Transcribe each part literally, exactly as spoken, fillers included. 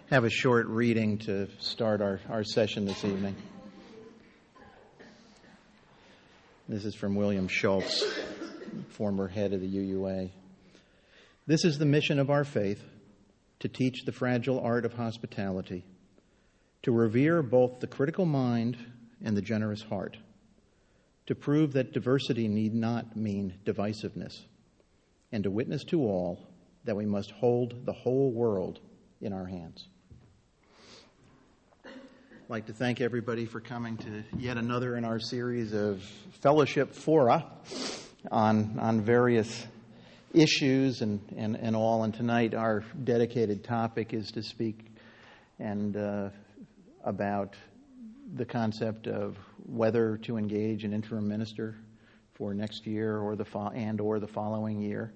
have a short reading to start our, our session this evening. This is from William Schultz, former head of the U U A. This is the mission of our faith, to teach the fragile art of hospitality, to revere both the critical mind and the generous heart, to prove that diversity need not mean divisiveness, and to witness to all that we must hold the whole world in our hands. I'd like to thank everybody for coming to yet another in our series of fellowship fora on on various issues and, and, and all. And tonight our dedicated topic is to speak and uh, about the concept of whether to engage an interim minister for next year or the fo- and or the following year,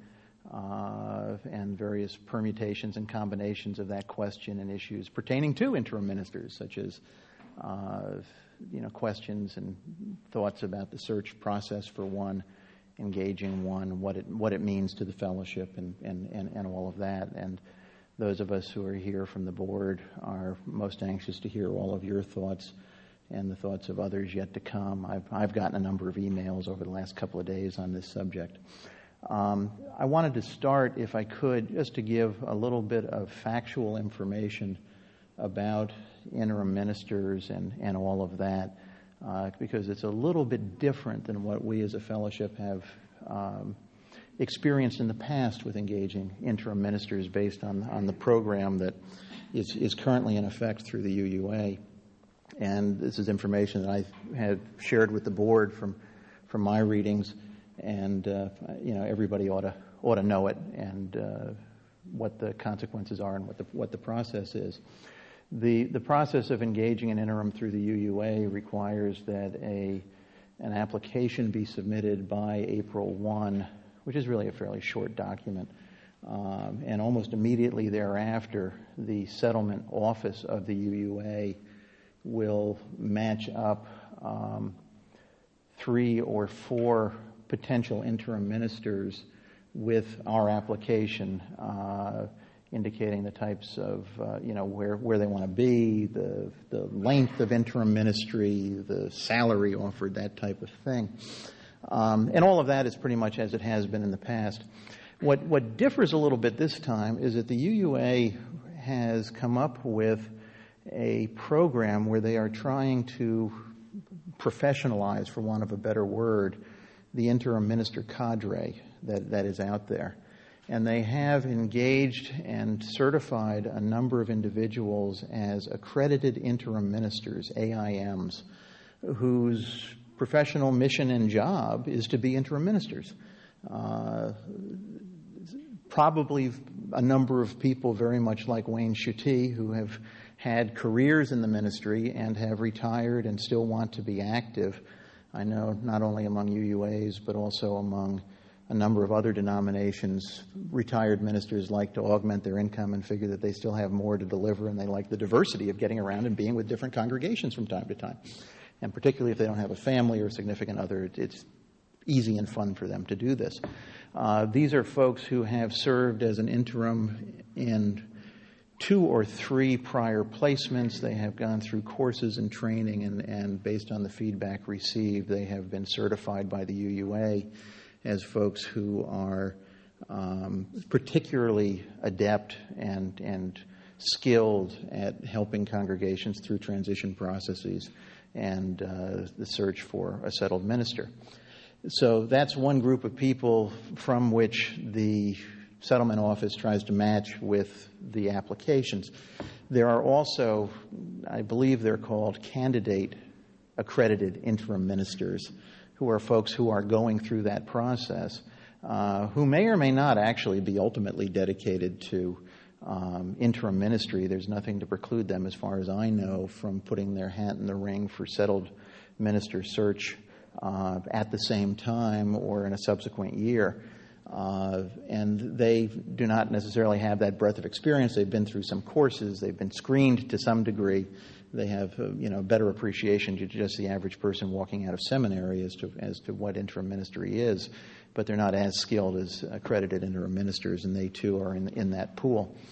uh, and various permutations and combinations of that question and issues pertaining to interim ministers, such as uh, you know questions and thoughts about the search process for one, engaging one, what it what it means to the fellowship, and, and, and, and all of that. And those of us who are here from the board are most anxious to hear all of your thoughts and the thoughts of others yet to come. I've, I've gotten a number of emails over the last couple of days on this subject. Um, I wanted to start, if I could, just to give a little bit of factual information about interim ministers and, and all of that, uh, because it's a little bit different than what we as a fellowship have um, experienced in the past with engaging interim ministers based on, on the program that is, is currently in effect through the U U A. And this is information that I had shared with the board from from my readings, and uh, you know everybody ought to ought to know it and uh, what the consequences are and what the what the process is. The the process of engaging an interim through the U U A requires that a an application be submitted by April first, which is really a fairly short document, um, and almost immediately thereafter, the settlement office of the U U A will match up um, three or four potential interim ministers with our application, uh, indicating the types of, uh, you know, where, where they want to be, the the length of interim ministry, the salary offered, that type of thing. Um, and all of that is pretty much as it has been in the past. What what differs a little bit this time is that the U U A has come up with a program where they are trying to professionalize, for want of a better word, the interim minister cadre that, that is out there. And they have engaged and certified a number of individuals as accredited interim ministers, A I Ms, whose professional mission and job is to be interim ministers. Uh, probably a number of people very much like Wayne Schutte, who have had careers in the ministry and have retired and still want to be active. I know not only among U U As, but also among a number of other denominations, retired ministers like to augment their income and figure that they still have more to deliver, and they like the diversity of getting around and being with different congregations from time to time. And particularly if they don't have a family or a significant other, it's easy and fun for them to do this. Uh, these are folks who have served as an interim in two or three prior placements. They have gone through courses and training, and, and based on the feedback received, they have been certified by the U U A as folks who are um, particularly adept and, and skilled at helping congregations through transition processes and uh, the search for a settled minister. So that's one group of people from which the settlement office tries to match with the applications. There are also, I believe they're called candidate accredited interim ministers, who are folks who are going through that process, uh, who may or may not actually be ultimately dedicated to um, interim ministry. There's nothing to preclude them, as far as I know, from putting their hat in the ring for settled minister search uh, at the same time or in a subsequent year. Uh, and they do not necessarily have that breadth of experience. They've been through some courses. They've been screened to some degree. They have, uh, you know, better appreciation to just the average person walking out of seminary as to as to what interim ministry is. But they're not as skilled as accredited interim ministers, and they too are in in that pool.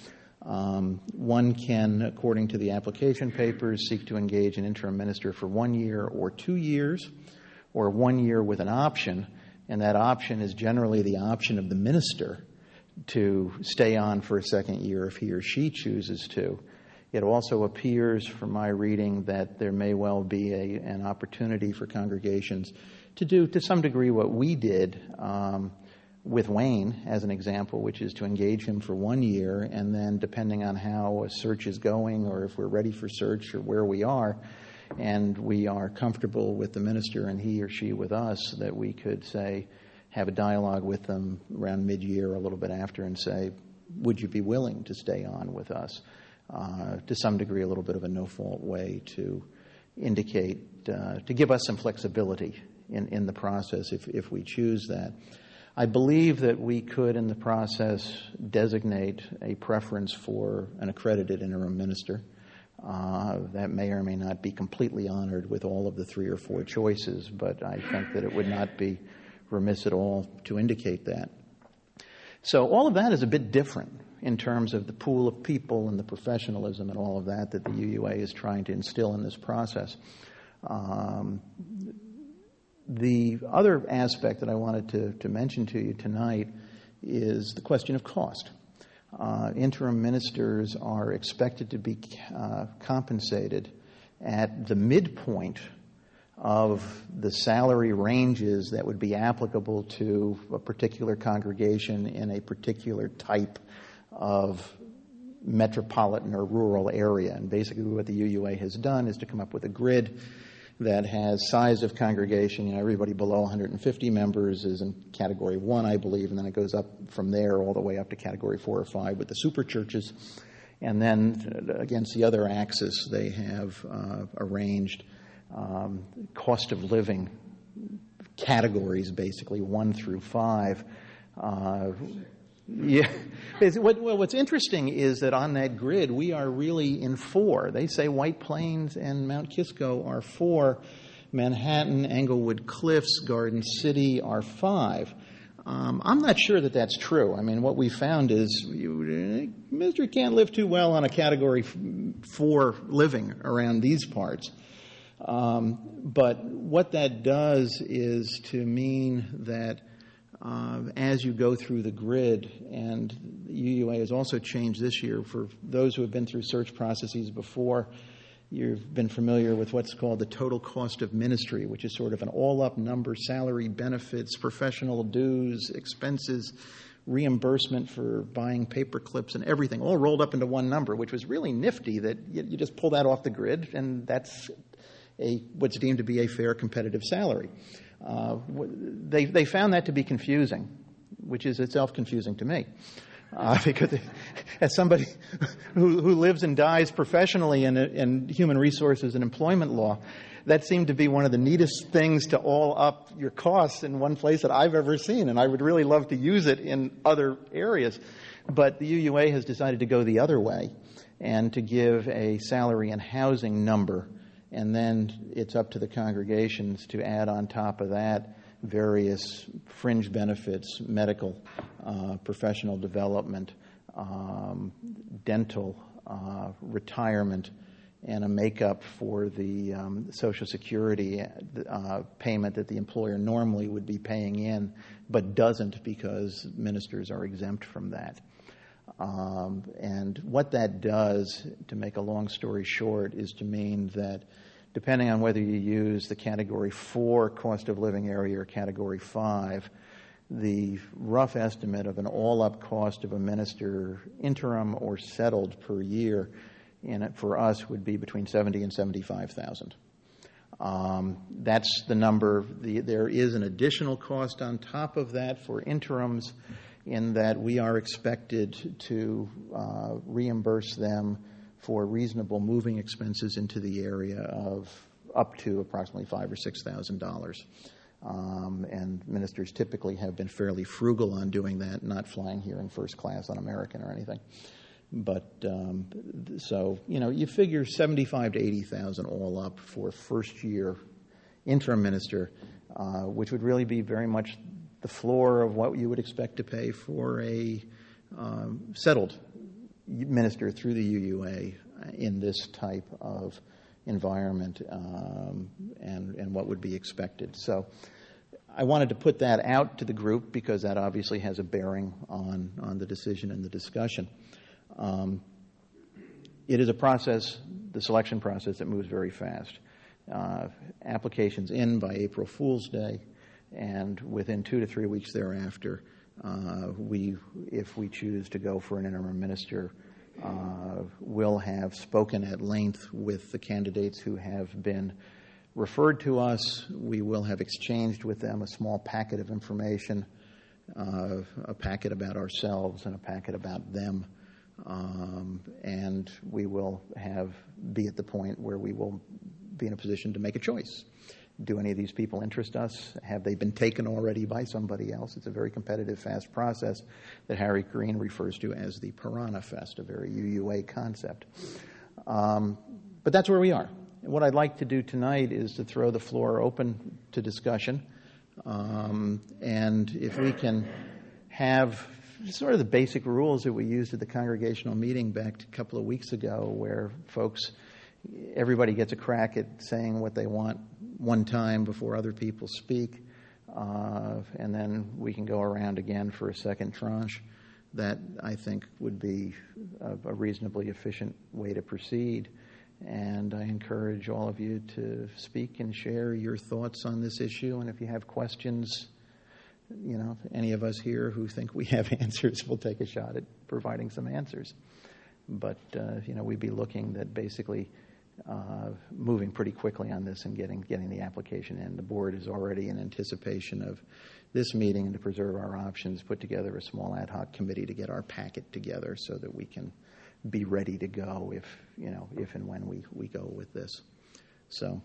Um, one can, according to the application papers, seek to engage an interim minister for one year or two years, or one year with an option, and that option is generally the option of the minister to stay on for a second year if he or she chooses to. It also appears from my reading that there may well be a, an opportunity for congregations to do to some degree what we did um, with Wayne as an example, which is to engage him for one year, and then depending on how a search is going or if we're ready for search or where we are, and we are comfortable with the minister and he or she with us, that we could say, have a dialogue with them around mid-year or a little bit after and say, would you be willing to stay on with us? Uh, to some degree, a little bit of a no-fault way to indicate, uh, to give us some flexibility in, in the process if, if we choose that. I believe that we could, in the process, designate a preference for an accredited interim minister. Uh, that may or may not be completely honored with all of the three or four choices, but I think that it would not be remiss at all to indicate that. So all of that is a bit different in terms of the pool of people and the professionalism and all of that that the U U A is trying to instill in this process. Um, the other aspect that I wanted to, to mention to you tonight is the question of cost. Uh, interim ministers are expected to be uh, compensated at the midpoint of the salary ranges that would be applicable to a particular congregation in a particular type of metropolitan or rural area. And basically what the U U A has done is to come up with a grid that has size of congregation. You know, everybody below one hundred fifty members is in category one, I believe, and then it goes up from there all the way up to category four or five with the super churches. And then against the other axis, they have uh, arranged um, cost of living categories, basically one through five. Uh, Yeah. What, well, what's interesting is that on that grid, we are really in four. They say White Plains and Mount Kisco are four. Manhattan, Englewood Cliffs, Garden City are five. Um, I'm not sure that that's true. I mean, what we found is you, Mister can't live too well on a category four living around these parts. Um, but what that does is to mean that Uh, as you go through the grid, and the U U A has also changed this year for those who have been through search processes before, you've been familiar with what's called the total cost of ministry, which is sort of an all-up number, salary, benefits, professional dues, expenses, reimbursement for buying paper clips and everything, all rolled up into one number, which was really nifty that you, you just pull that off the grid, and that's a what's deemed to be a fair competitive salary. Uh, they they found that to be confusing, which is itself confusing to me, uh, because it, as somebody who, who lives and dies professionally in, in human resources and employment law, that seemed to be one of the neatest things to all up your costs in one place that I've ever seen, and I would really love to use it in other areas. But the U U A has decided to go the other way and to give a salary and housing number. And then it's up to the congregations to add on top of that various fringe benefits, medical, uh, professional development, um, dental, uh, retirement, and a makeup for the um, Social Security uh, payment that the employer normally would be paying in, but doesn't because ministers are exempt from that. Um, and what that does, to make a long story short, is to mean that depending on whether you use the category four cost of living area or category five, the rough estimate of an all-up cost of a minister, interim or settled per year, in it for us would be between seventy and seventy-five thousand. Um, that's the number. The, there is an additional cost on top of that for interims, in that we are expected to uh, reimburse them for reasonable moving expenses into the area of up to approximately five or six thousand dollars. Um, and ministers typically have been fairly frugal on doing that, not flying here in first class on American or anything. But um, so you know, you figure seventy-five to eighty thousand all up for first year interim minister, uh, which would really be very much the floor of what you would expect to pay for a um, settled minister through the U U A in this type of environment um, and, and what would be expected. So I wanted to put that out to the group because that obviously has a bearing on, on the decision and the discussion. Um, it is a process, the selection process, that moves very fast. Uh, applications in by April Fool's Day, and within two to three weeks thereafter, uh, we, if we choose to go for an interim minister, uh, will have spoken at length with the candidates who have been referred to us. We will have exchanged with them a small packet of information, uh, a packet about ourselves and a packet about them, um, and we will have be at the point where we will be in a position to make a choice. Do any of these people interest us? Have they been taken already by somebody else? It's a very competitive, fast process that Harry Green refers to as the Piranha Fest, a very U U A concept. Um, but that's where we are. And what I'd like to do tonight is to throw the floor open to discussion. Um, and if we can have sort of the basic rules that we used at the congregational meeting back a couple of weeks ago, where folks, everybody gets a crack at saying what they want one time before other people speak, uh, and then we can go around again for a second tranche. That, I think, would be a, a reasonably efficient way to proceed. And I encourage all of you to speak and share your thoughts on this issue. And if you have questions, you know, any of us here who think we have answers, we'll take a shot at providing some answers. But, uh, you know, we'd be looking at basically uh, moving pretty quickly on this and getting getting the application in. The board is already in anticipation of this meeting, and to preserve our options, put together a small ad hoc committee to get our packet together so that we can be ready to go if, you know, if and when we, we go with this. So.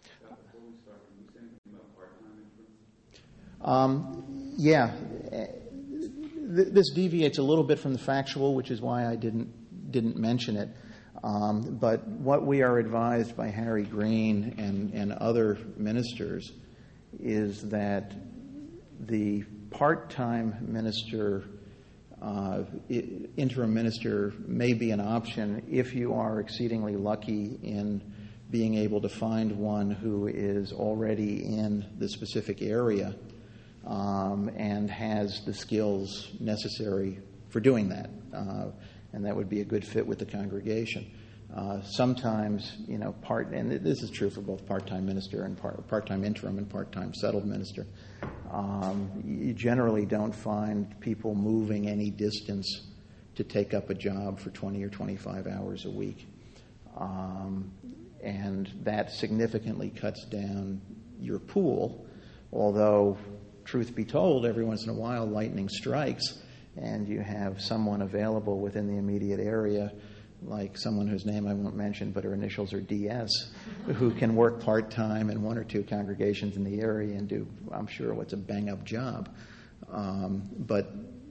Um, yeah, this deviates a little bit from the factual, which is why I didn't didn't mention it. Um, but what we are advised by Harry Green and, and other ministers is that the part-time minister, uh, interim minister, may be an option if you are exceedingly lucky in being able to find one who is already in the specific area um, and has the skills necessary for doing that. Uh, and that would be a good fit with the congregation. Uh, sometimes, you know, part, and this is true for both part-time minister and part, part-time interim and part-time settled minister, um, you generally don't find people moving any distance to take up a job for twenty or twenty-five hours a week. Um, and that significantly cuts down your pool, although, truth be told, every once in a while lightning strikes and you have someone available within the immediate area, like someone whose name I won't mention, but her initials are D S, who can work part-time in one or two congregations in the area and do, I'm sure, what's a bang-up job. Um, but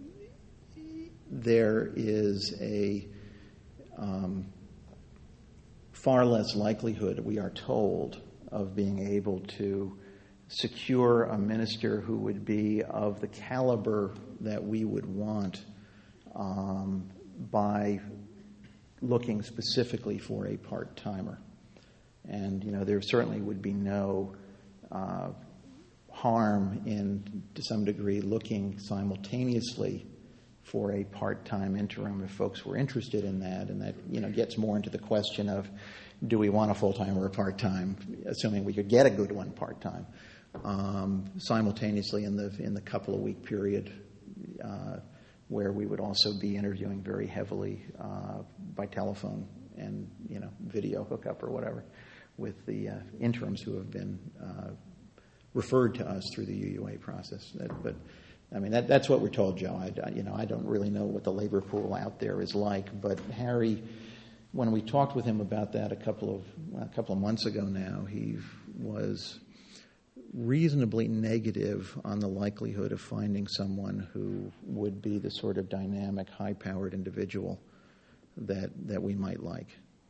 there is a um, far less likelihood, we are told, of being able to secure a minister who would be of the caliber that we would want um, by looking specifically for a part-timer. And, you know, there certainly would be no uh, harm in, to some degree, looking simultaneously for a part-time interim if folks were interested in that. And that, you know, gets more into the question of, do we want a full-time or a part-time, assuming we could get a good one part-time. Um, simultaneously in the in the couple of week period uh, where we would also be interviewing very heavily uh, by telephone and, you know, video hookup or whatever with the uh, interims who have been uh, referred to us through the U U A process. That, but I mean that that's what we're told, Joe. I, you know I don't really know what the labor pool out there is like, but Harry, when we talked with him about that a couple of a couple of months ago now, he was reasonably negative on the likelihood of finding someone who would be the sort of dynamic, high-powered individual that that we might like.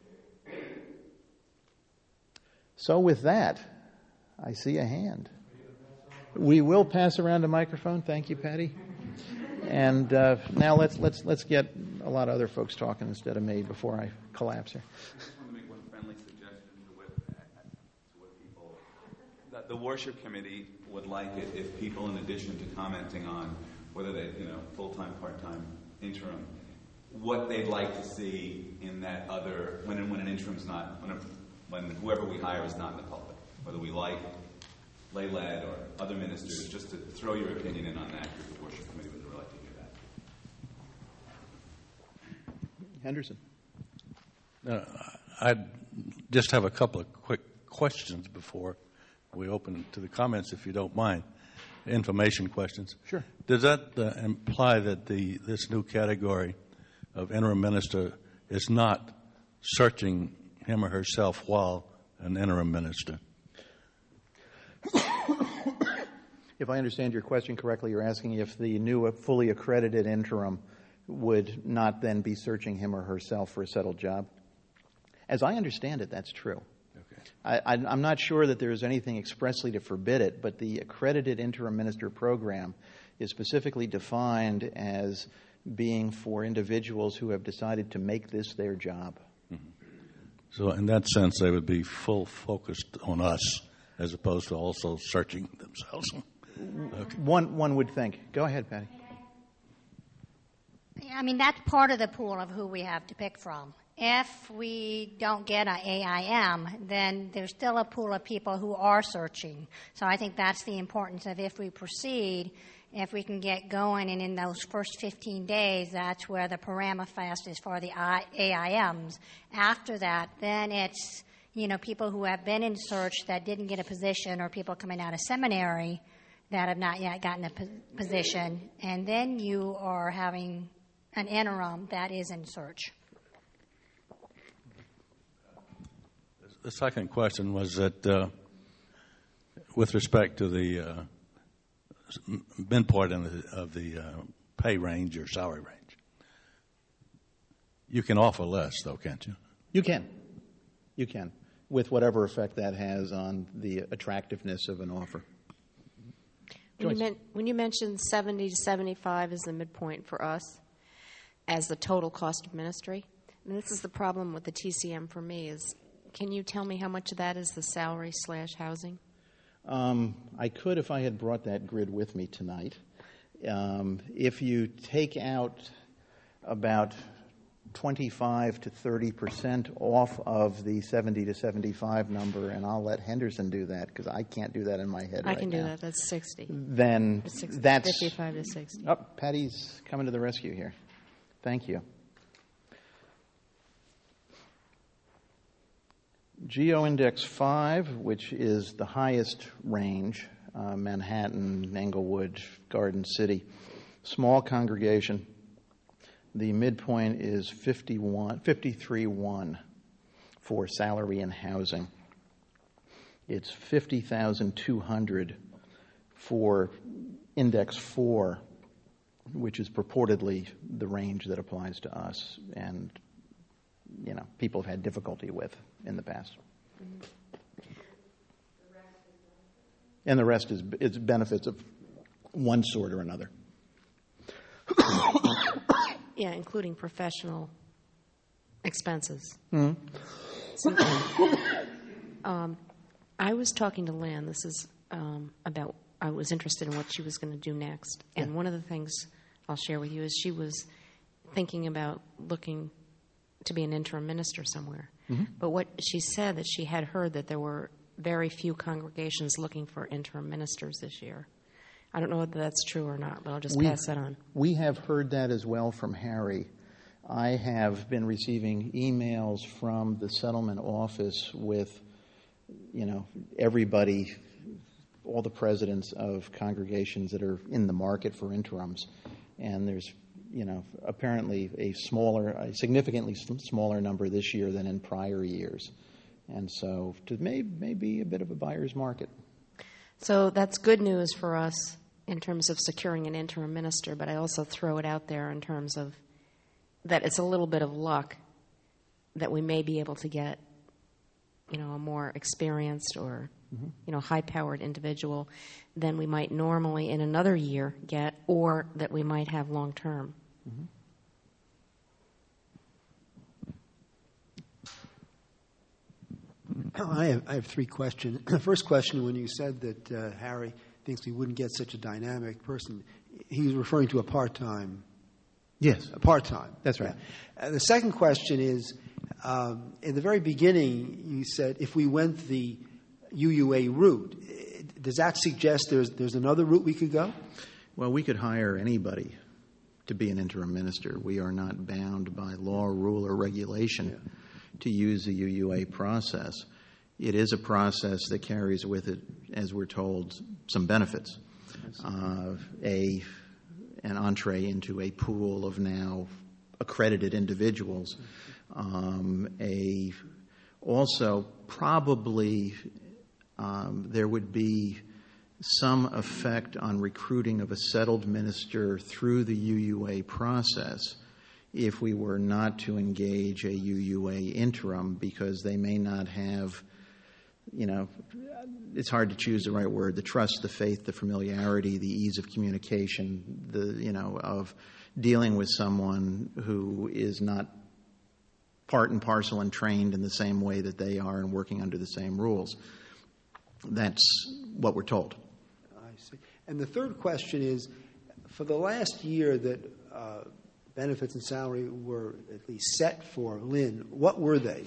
So with that, I see a hand. We will pass around a microphone. Thank you, Patty. And uh, now let's let's let's get a lot of other folks talking instead of me before I collapse here. I just want to make one friendly suggestion to what, to what people, that the worship committee would like it if people, in addition to commenting on whether they, you know, full-time, part-time, interim, what they'd like to see in that other, when, when an interim's not, when, a, when whoever we hire is not in the pulpit, whether we like lay-led or other ministers, just to throw your opinion in on that, because the worship committee would really like to hear that. Henderson. Uh, I just have a couple of quick questions before we open to the comments, if you don't mind. Information questions. Sure. Does that uh, imply that the this new category of interim minister is not searching him or herself while an interim minister? If I understand your question correctly, you're asking if the new fully accredited interim would not then be searching him or herself for a settled job. As I understand it, that's true. Okay. I, I, I'm not sure that there is anything expressly to forbid it, but the accredited interim minister program is specifically defined as being for individuals who have decided to make this their job. Mm-hmm. So in that sense, they would be full focused on us as opposed to also searching themselves. Okay. One, one would think. Go ahead, Patty. I mean, that's part of the pool of who we have to pick from. If we don't get an A I M, then there's still a pool of people who are searching. So I think that's the importance of if we proceed, if we can get going, and in those first fifteen days, that's where the Paramafast is for the A I Ms. After that, then it's, you know, people who have been in search that didn't get a position, or people coming out of seminary that have not yet gotten a position, and then you are having an interim that is in search. The second question was that uh, with respect to the uh, midpoint of the, of the uh, pay range or salary range, you can offer less, though, can't you? You can. You can, with whatever effect that has on the attractiveness of an offer. When you, men- when you mentioned seventy to seventy-five as the midpoint for us, as the total cost of ministry, and this is the problem with the T C M for me, is can you tell me how much of that is the salary slash housing? Um, I could if I had brought that grid with me tonight. Um, if you take out about twenty-five to thirty percent off of the seventy to seventy-five number, and I'll let Henderson do that because I can't do that in my head I right can do now. that. That's sixty. Then sixty, that's fifty-five to sixty. Oh, Patty's coming to the rescue here. Thank you. Geo-Index five, which is the highest range, uh, Manhattan, Englewood, Garden City, small congregation. The midpoint is fifty-one, fifty-three one for salary and housing. It's fifty thousand two hundred for Index four, which is purportedly the range that applies to us and, you know, people have had difficulty with in the past. Mm-hmm. And the rest is it's benefits of one sort or another. Yeah, including professional expenses. Mm-hmm. So, um, I was talking to Lan. This is um, about, I was interested in what she was going to do next. And yeah. One of the things I'll share with you is she was thinking about looking to be an interim minister somewhere. Mm-hmm. But what she said that she had heard that there were very few congregations looking for interim ministers this year. I don't know whether that's true or not, but I'll just we, pass that on. We have heard that as well from Harry. I have been receiving emails from the settlement office with, you know, everybody, all the presidents of congregations that are in the market for interims. And there's, you know, apparently a smaller, a significantly smaller number this year than in prior years. And so it may, may be a bit of a buyer's market. So that's good news for us in terms of securing an interim minister, but I also throw it out there in terms of that it's a little bit of luck that we may be able to get, you know, a more experienced or, mm-hmm. you know, high-powered individual than we might normally in another year get, or that we might have long-term. Mm-hmm. I have, I have three questions. The first question, when you said that uh, Harry thinks we wouldn't get such a dynamic person, he was referring to a part-time. Yes. A part-time. That's right. Yeah. Uh, the second question is, um, in the very beginning, you said if we went the U U A route, does that suggest there's there's another route we could go? Well, we could hire anybody to be an interim minister. We are not bound by law, rule, or regulation yeah. to use the U U A process. It is a process that carries with it, as we're told, some benefits. Uh, a an entree into a pool of now accredited individuals. Um, a also probably um, there would be some effect on recruiting of a settled minister through the U U A process if we were not to engage a U U A interim, because they may not have, you know, it's hard to choose the right word, the trust, the faith, the familiarity, the ease of communication, the, you know, of dealing with someone who is not part and parcel and trained in the same way that they are and working under the same rules. That's what we're told. I see. And the third question is, for the last year that uh, benefits and salary were at least set for Lynn, what were they?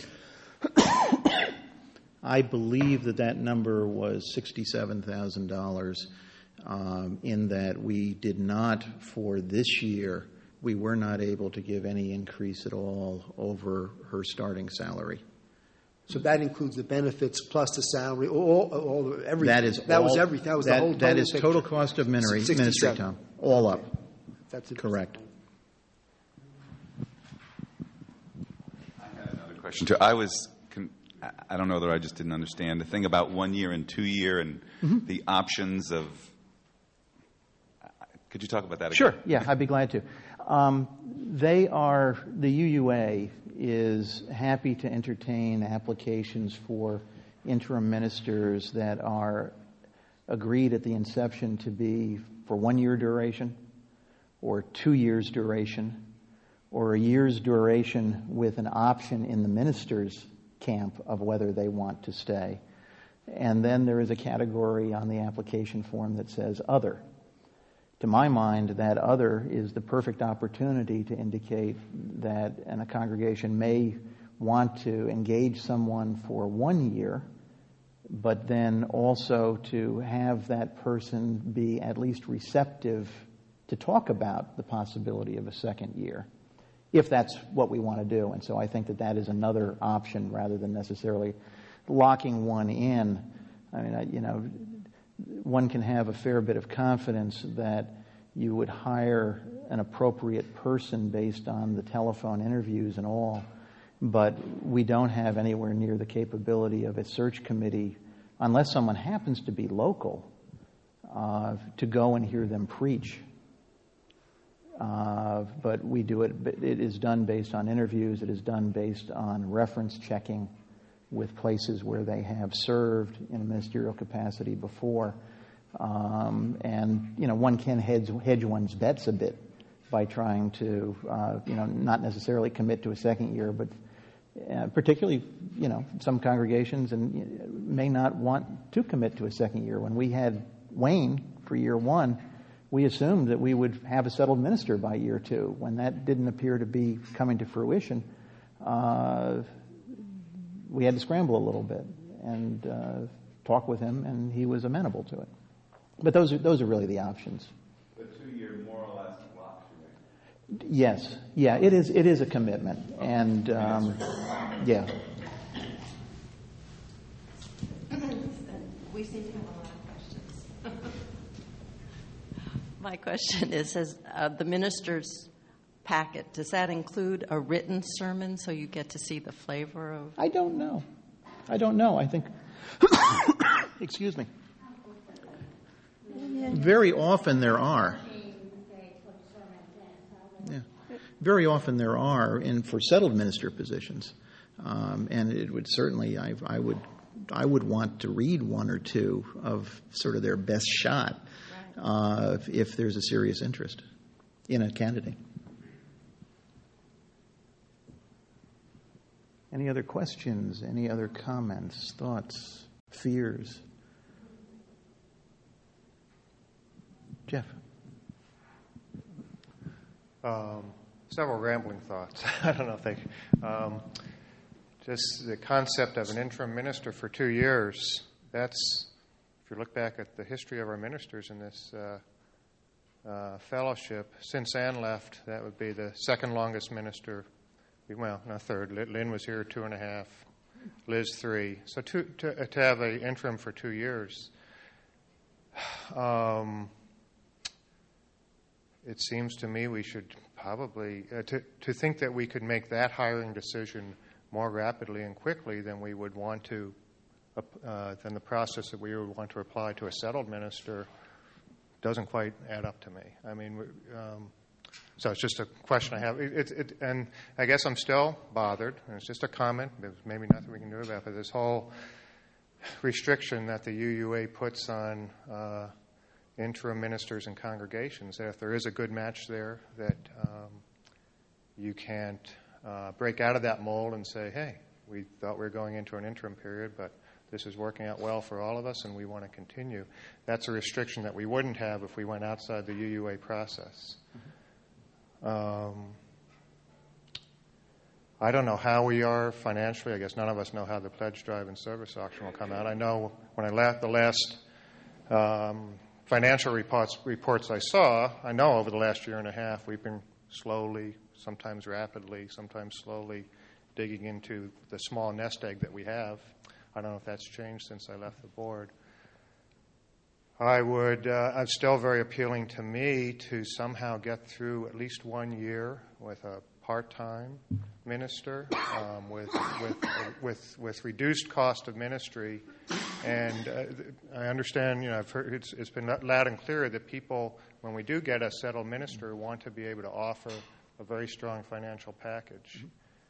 I believe that that number was sixty-seven thousand dollars, um, in that we did not, for this year, we were not able to give any increase at all over her starting salary. So that includes the benefits plus the salary, all, all the, everything. That is that all, was everything. That was that, the whole. That total is picture. total cost of ministry, ministry, Tom, all up. That's correct. I had another question too. I was. I don't know whether I just didn't understand the thing about one year and two year and mm-hmm. the options of. Could you talk about that again? Sure. Yeah, I'd be glad to. Um, they are the U U A is happy to entertain applications for interim ministers that are agreed at the inception to be for one year duration, or two years duration, or a year's duration with an option in the minister's camp of whether they want to stay. And then there is a category on the application form that says other. To my mind, that other is the perfect opportunity to indicate that and a congregation may want to engage someone for one year, but then also to have that person be at least receptive to talk about the possibility of a second year, if that's what we want to do. And so I think that that is another option rather than necessarily locking one in. I mean, I, you know, one can have a fair bit of confidence that you would hire an appropriate person based on the telephone interviews and all, but we don't have anywhere near the capability of a search committee, unless someone happens to be local, uh, to go and hear them preach. Uh, but we do it, it is done based on interviews, it is done based on reference checking with places where they have served in a ministerial capacity before. Um, and, you know, one can hedge, hedge one's bets a bit by trying to, uh, you know, not necessarily commit to a second year, but uh, particularly, you know, some congregations and may not want to commit to a second year. When we had Wayne for year one, we assumed that we would have a settled minister by year two. When that didn't appear to be coming to fruition, uh, we had to scramble a little bit and uh, talk with him, and he was amenable to it. But those are those are really the options. The two-year more or less lock. Yes, yeah, it is. It is a commitment, and um, yeah. We seem to have a lot of questions. My question is: Has uh, the minister's packet, does that include a written sermon so you get to see the flavor of? I don't know. I don't know. I think. Excuse me. Very often there are. Yeah. Very often there are, in for settled minister positions, um, and it would certainly. I, I would. I would want to read one or two of sort of their best shot, uh, if, if there's a serious interest in a candidate. Any other questions? Any other comments, thoughts, fears? Jeff? Um, several rambling thoughts. I don't know if they... Um, just the concept of an interim minister for two years, that's, if you look back at the history of our ministers in this uh, uh, fellowship, since Ann left, that would be the second longest minister. Well, not third. Lynn was here two and a half. Liz three. So two, to, to have an interim for two years, um, it seems to me we should probably, uh, to, to think that we could make that hiring decision more rapidly and quickly than we would want to, uh, than the process that we would want to apply to a settled minister doesn't quite add up to me. I mean, um, so it's just a question I have. It, it, it, and I guess I'm still bothered, and it's just a comment. There's maybe nothing we can do about it, but this whole restriction that the U U A puts on uh, interim ministers and congregations, that if there is a good match there, that um, you can't uh, break out of that mold and say, hey, we thought we were going into an interim period, but this is working out well for all of us and we want to continue. That's a restriction that we wouldn't have if we went outside the U U A process. Um, I don't know how we are financially. I guess none of us know how the pledge drive and service auction will come out. I know when I left the last um, financial reports, reports I saw, I know over the last year and a half we've been slowly, sometimes rapidly, sometimes slowly digging into the small nest egg that we have. I don't know if that's changed since I left the board. I would, uh, it's still very appealing to me to somehow get through at least one year with a part-time minister, um, with, with, with, with reduced cost of ministry. And uh, I understand, you know, I've heard it's, it's been loud and clear that people, when we do get a settled minister, want to be able to offer a very strong financial package.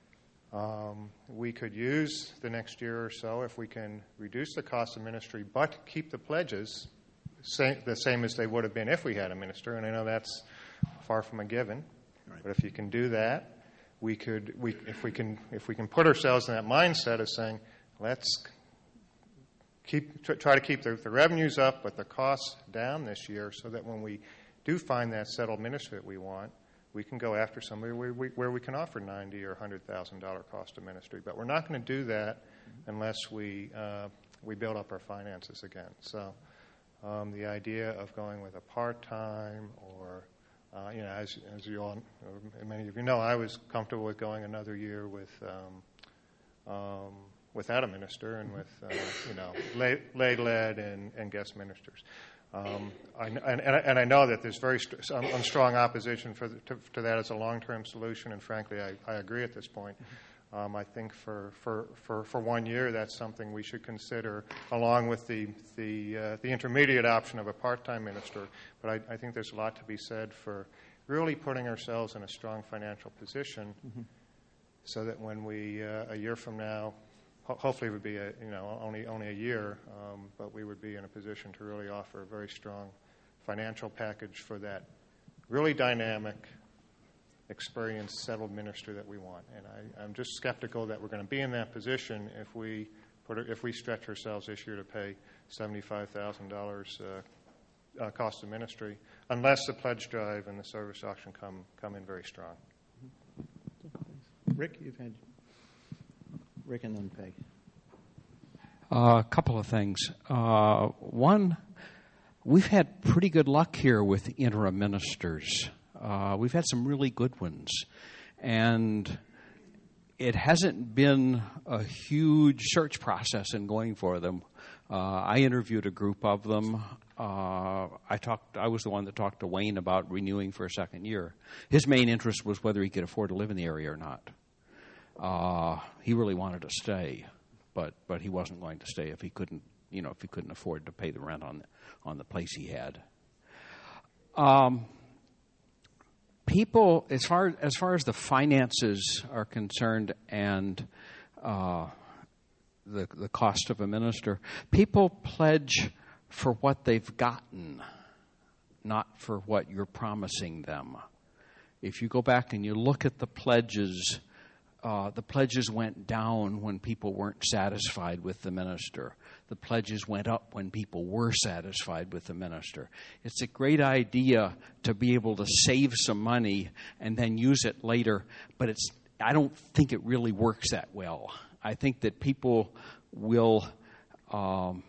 Um, we could use the next year or so if we can reduce the cost of ministry but keep the pledges same, the same as they would have been if we had a minister, and I know that's far from a given. Right. But if you can do that, we could, we, if we can, if we can put ourselves in that mindset of saying, let's keep try to keep the, the revenues up but the costs down this year, so that when we do find that settled minister that we want, we can go after somebody where we, where we can offer ninety or a hundred thousand dollar cost of ministry. But we're not going to do that unless we uh, we build up our finances again. So um, the idea of going with a part time or uh, you know, as as you all, or many of you know, I was comfortable with going another year with um, um, without a minister and with uh, you know lay, lay led and, and guest ministers. Um, I, and, and I know that there's very st- some strong opposition for the, to, to that as a long-term solution, and frankly, I, I agree at this point. Um, I think for, for, for, for one year, that's something we should consider, along with the the, uh, the intermediate option of a part-time minister. But I, I think there's a lot to be said for really putting ourselves in a strong financial position, mm-hmm. so that when we, uh, a year from now, hopefully it would be a, you know only only a year, um, but we would be in a position to really offer a very strong financial package for that really dynamic, experienced, settled minister that we want. And I, I'm just skeptical that we're going to be in that position if we put if we stretch ourselves this year to pay seventy-five thousand dollars uh, uh, cost of ministry, unless the pledge drive and the service auction come come in very strong. Rick, you've had. Rick and then Peg. Uh, a couple of things. Uh, one, we've had pretty good luck here with interim ministers. Uh, we've had some really good ones. And it hasn't been a huge search process in going for them. Uh, I interviewed a group of them. Uh, I talked. I was the one that talked to Wayne about renewing for a second year. His main interest was whether he could afford to live in the area or not. Uh, he really wanted to stay, but but he wasn't going to stay if he couldn't, you know, if he couldn't afford to pay the rent on the, on the place he had. Um, people, as far as far as the finances are concerned, and uh, the the cost of a minister, people pledge for what they've gotten, not for what you're promising them. If you go back and you look at the pledges uh, the pledges went down when people weren't satisfied with the minister. The pledges went up when people were satisfied with the minister. It's a great idea to be able to save some money and then use it later, but it's I don't think it really works that well. I think that people will um,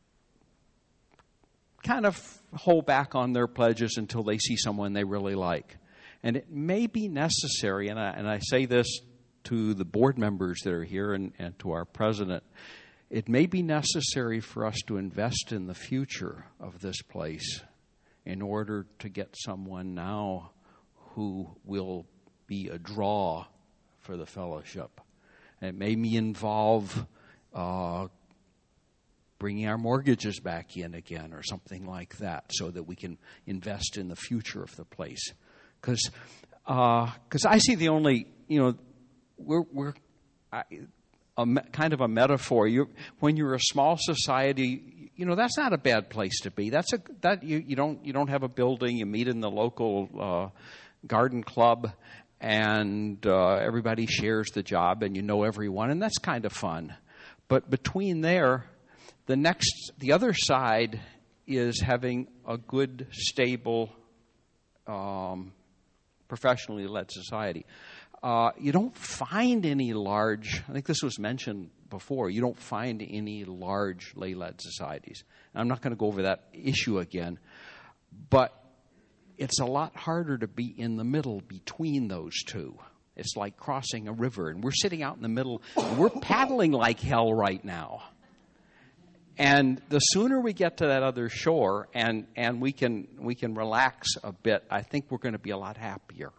kind of hold back on their pledges until they see someone they really like. And it may be necessary, and I, and I say this to the board members that are here and, and to our president, it may be necessary for us to invest in the future of this place in order to get someone now who will be a draw for the fellowship. And it may involve uh, bringing our mortgages back in again or something like that so that we can invest in the future of the place. Because uh, I see the only, you know, we're, we're I, a me, kind of a metaphor. You, when you're a small society, you know, that's not a bad place to be. That's a that you, you don't you don't have a building. You meet in the local uh, garden club, and uh, everybody shares the job, and you know everyone, and that's kind of fun. But between there, the next the other side is having a good, stable, um, professionally led society. Uh, you don't find any large, I think this was mentioned before, you don't find any large lay-led societies. And I'm not going to go over that issue again, but it's a lot harder to be in the middle between those two. It's like crossing a river, and we're sitting out in the middle, and we're paddling like hell right now. And the sooner we get to that other shore and, and we can we can relax a bit, I think we're going to be a lot happier.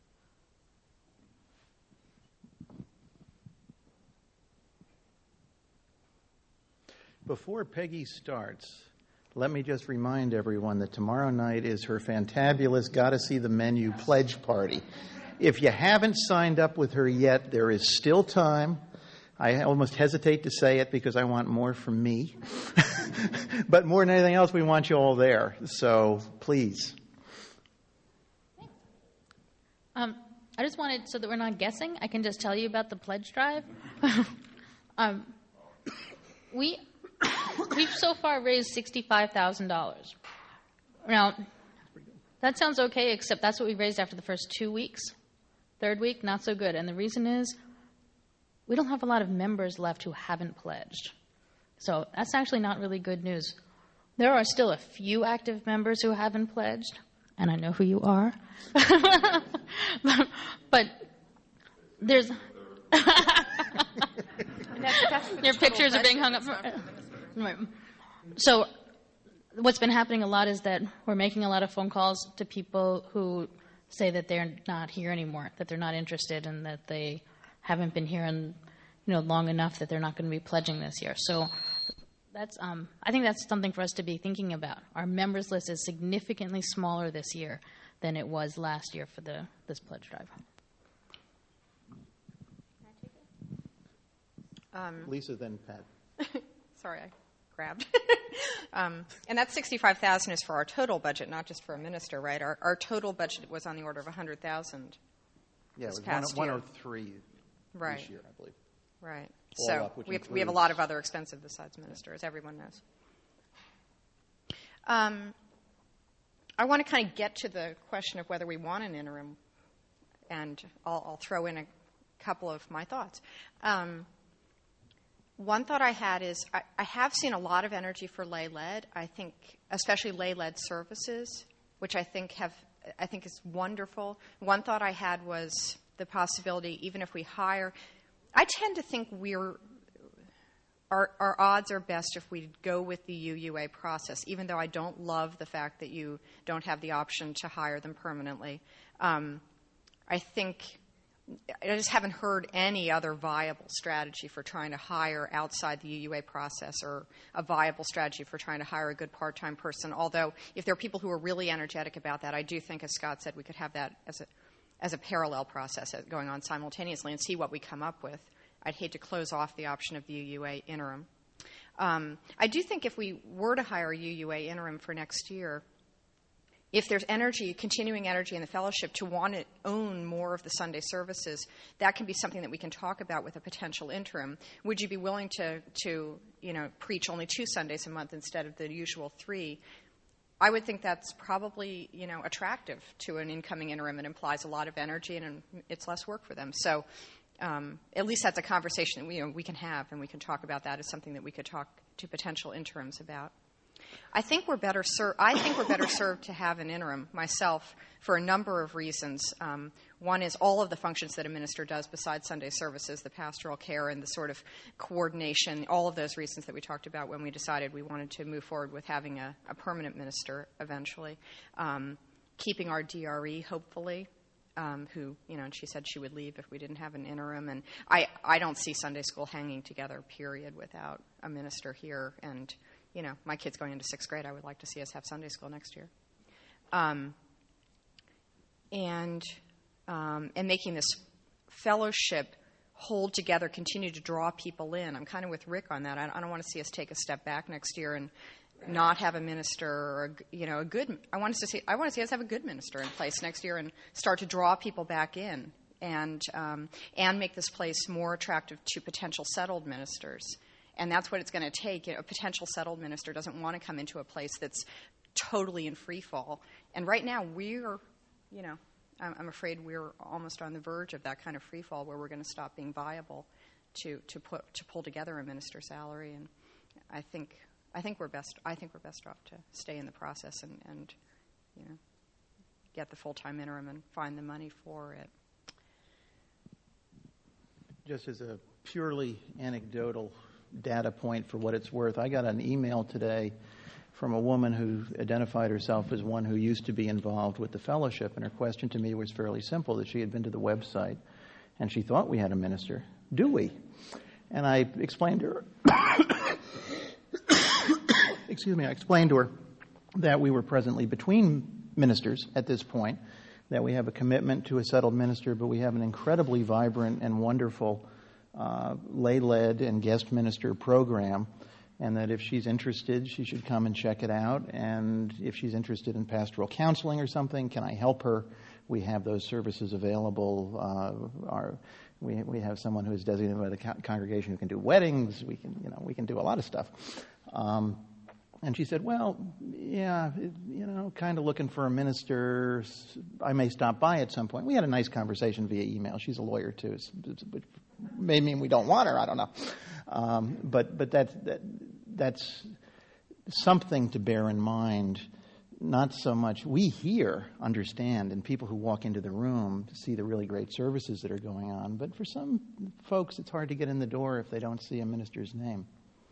Before Peggy starts, let me just remind everyone that tomorrow night is her fantabulous Gotta See the Menu pledge party. If you haven't signed up with her yet, there is still time. I almost hesitate to say it because I want more from me. But more than anything else, we want you all there. So please. Um, I just wanted, so that we're not guessing, I can just tell you about the pledge drive. um, we, we've so far raised sixty-five thousand dollars. Now, that sounds okay, except that's what we raised after the first two weeks. Third week, not so good. And the reason is, we don't have a lot of members left who haven't pledged. So that's actually not really good news. There are still a few active members who haven't pledged, and I know who you are. but, but there's... Your pictures are being hung up. Right. So what's been happening a lot is that we're making a lot of phone calls to people who say that they're not here anymore, that they're not interested, and that they haven't been here in, you know, long enough that they're not going to be pledging this year. So that's, um, I think that's something for us to be thinking about. Our members list is significantly smaller this year than it was last year for the this pledge drive. Um, Lisa, then Pat. Sorry, I grabbed. um, and that sixty-five thousand dollars is for our total budget, not just for a minister, right? Our, our total budget was on the order of one hundred thousand dollars. Yeah, this it was past one, year. one oh three right. this year, I believe. Right. All so up, we have, includes... we have a lot of other expenses besides minister, as everyone knows. Um, I want to kind of get to the question of whether we want an interim, and I'll, I'll throw in a couple of my thoughts. Um, one thought I had is I, I have seen a lot of energy for lay-led. I think, especially lay-led services, which I think have I think is wonderful. One thought I had was the possibility, even if we hire, I tend to think we're our, our odds are best if we go with the U U A process, even though I don't love the fact that you don't have the option to hire them permanently. Um, I think I just haven't heard any other viable strategy for trying to hire outside the U U A process, or a viable strategy for trying to hire a good part-time person. Although if there are people who are really energetic about that, I do think, as Scott said, we could have that as a as a parallel process going on simultaneously and see what we come up with. I'd hate to close off the option of the U U A interim. Um, I do think if we were to hire a U U A interim for next year, if there's energy, continuing energy in the fellowship to want to own more of the Sunday services, that can be something that we can talk about with a potential interim. Would you be willing to, to you know, preach only two Sundays a month instead of the usual three? I would think that's probably, you know, attractive to an incoming interim. It implies a lot of energy and it's less work for them. So um, at least that's a conversation that we, you know, we can have, and we can talk about that as something that we could talk to potential interims about. I think we're better ser- I think we're better served to have an interim myself for a number of reasons. Um, one is all of the functions that a minister does besides Sunday services, the pastoral care and the sort of coordination, all of those reasons that we talked about when we decided we wanted to move forward with having a, a permanent minister eventually. Um, keeping our D R E, hopefully, um, who, you know, and she said she would leave if we didn't have an interim. And I, I don't see Sunday school hanging together, period, without a minister here. And you know, my kid's going into sixth grade. I would like to see us have Sunday school next year. Um, and um, and making this fellowship hold together, continue to draw people in. I'm kind of with Rick on that. I, I don't want to see us take a step back next year and not have a minister or, a, you know, a good, I want us to see, I want to see us have a good minister in place next year and start to draw people back in and um, and make this place more attractive to potential settled ministers. And that's what it's going to take. You know, a potential settled minister doesn't want to come into a place that's totally in free fall. And right now we're, you know, I'm, I'm afraid we're almost on the verge of that kind of free fall where we're going to stop being viable to, to put to pull together a minister salary. And I think I think we're best I think we're best off to stay in the process and, and you know, get the full-time interim and find the money for it. Just as a purely anecdotal data point for what it's worth, I got an email today from a woman who identified herself as one who used to be involved with the fellowship, and her question to me was fairly simple, that she had been to the website and she thought we had a minister. Do we? And I explained to her excuse me, I explained to her that we were presently between ministers at this point, that we have a commitment to a settled minister, but we have an incredibly vibrant and wonderful Uh, lay-led and guest minister program, and that if she's interested, she should come and check it out. And if she's interested in pastoral counseling or something, can I help her? We have those services available. Uh, our, we we have someone who is designated by the co- congregation who can do weddings. We can you know we can do a lot of stuff. Um, and she said, "Well, yeah, it, you know, kind of looking for a minister. I may stop by at some point." We had a nice conversation via email. She's a lawyer too. It's, it's, it's, may mean we don't want her. I don't know, um, but but that's that, that's something to bear in mind. Not so much we here understand, and people who walk into the room see the really great services that are going on. But for some folks, it's hard to get in the door if they don't see a minister's name.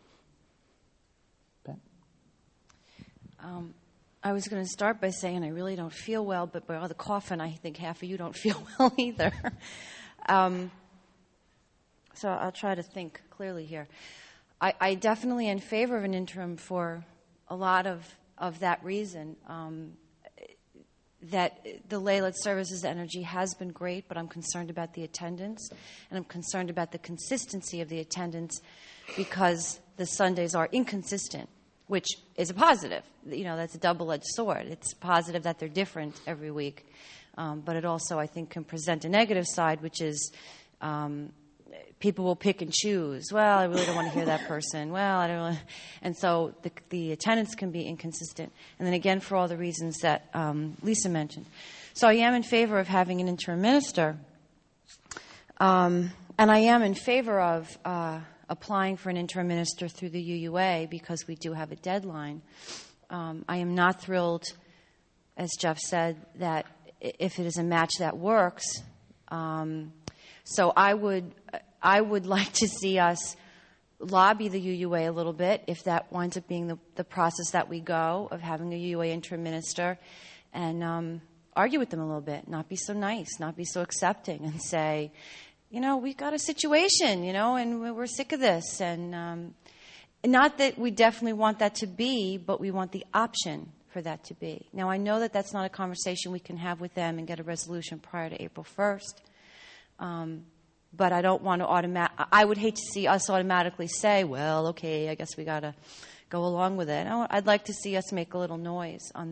Pat? Um, I was going to start by saying I really don't feel well, but by all the coughing, I think half of you don't feel well either. um, So I'll try to think clearly here. I, I definitely am in favor of an interim for a lot of, of that reason. Um, that the lay-led services energy has been great, but I'm concerned about the attendance, and I'm concerned about the consistency of the attendance because the Sundays are inconsistent, which is a positive. You know, that's a double-edged sword. It's positive that they're different every week, um, but it also, I think, can present a negative side, which is um, people will pick and choose. Well, I really don't want to hear that person. Well, I don't really. And so the, the attendance can be inconsistent. And then again, for all the reasons that um, Lisa mentioned. So I am in favor of having an interim minister. Um, and I am in favor of uh, applying for an interim minister through the U U A because we do have a deadline. Um, I am not thrilled, as Jeff said, that if it is a match that works. Um, so I would... I would like to see us lobby the U U A a little bit if that winds up being the, the process that we go of having a U U A interim minister, and um, argue with them a little bit, not be so nice, not be so accepting, and say, you know, we've got a situation, you know, and we're sick of this. And um, not that we definitely want that to be, but we want the option for that to be. Now, I know that that's not a conversation we can have with them and get a resolution prior to April first. Um, But I don't want to automatic. I would hate to see us automatically say, "Well, okay, I guess we got to go along with it." I'd like to see us make a little noise on that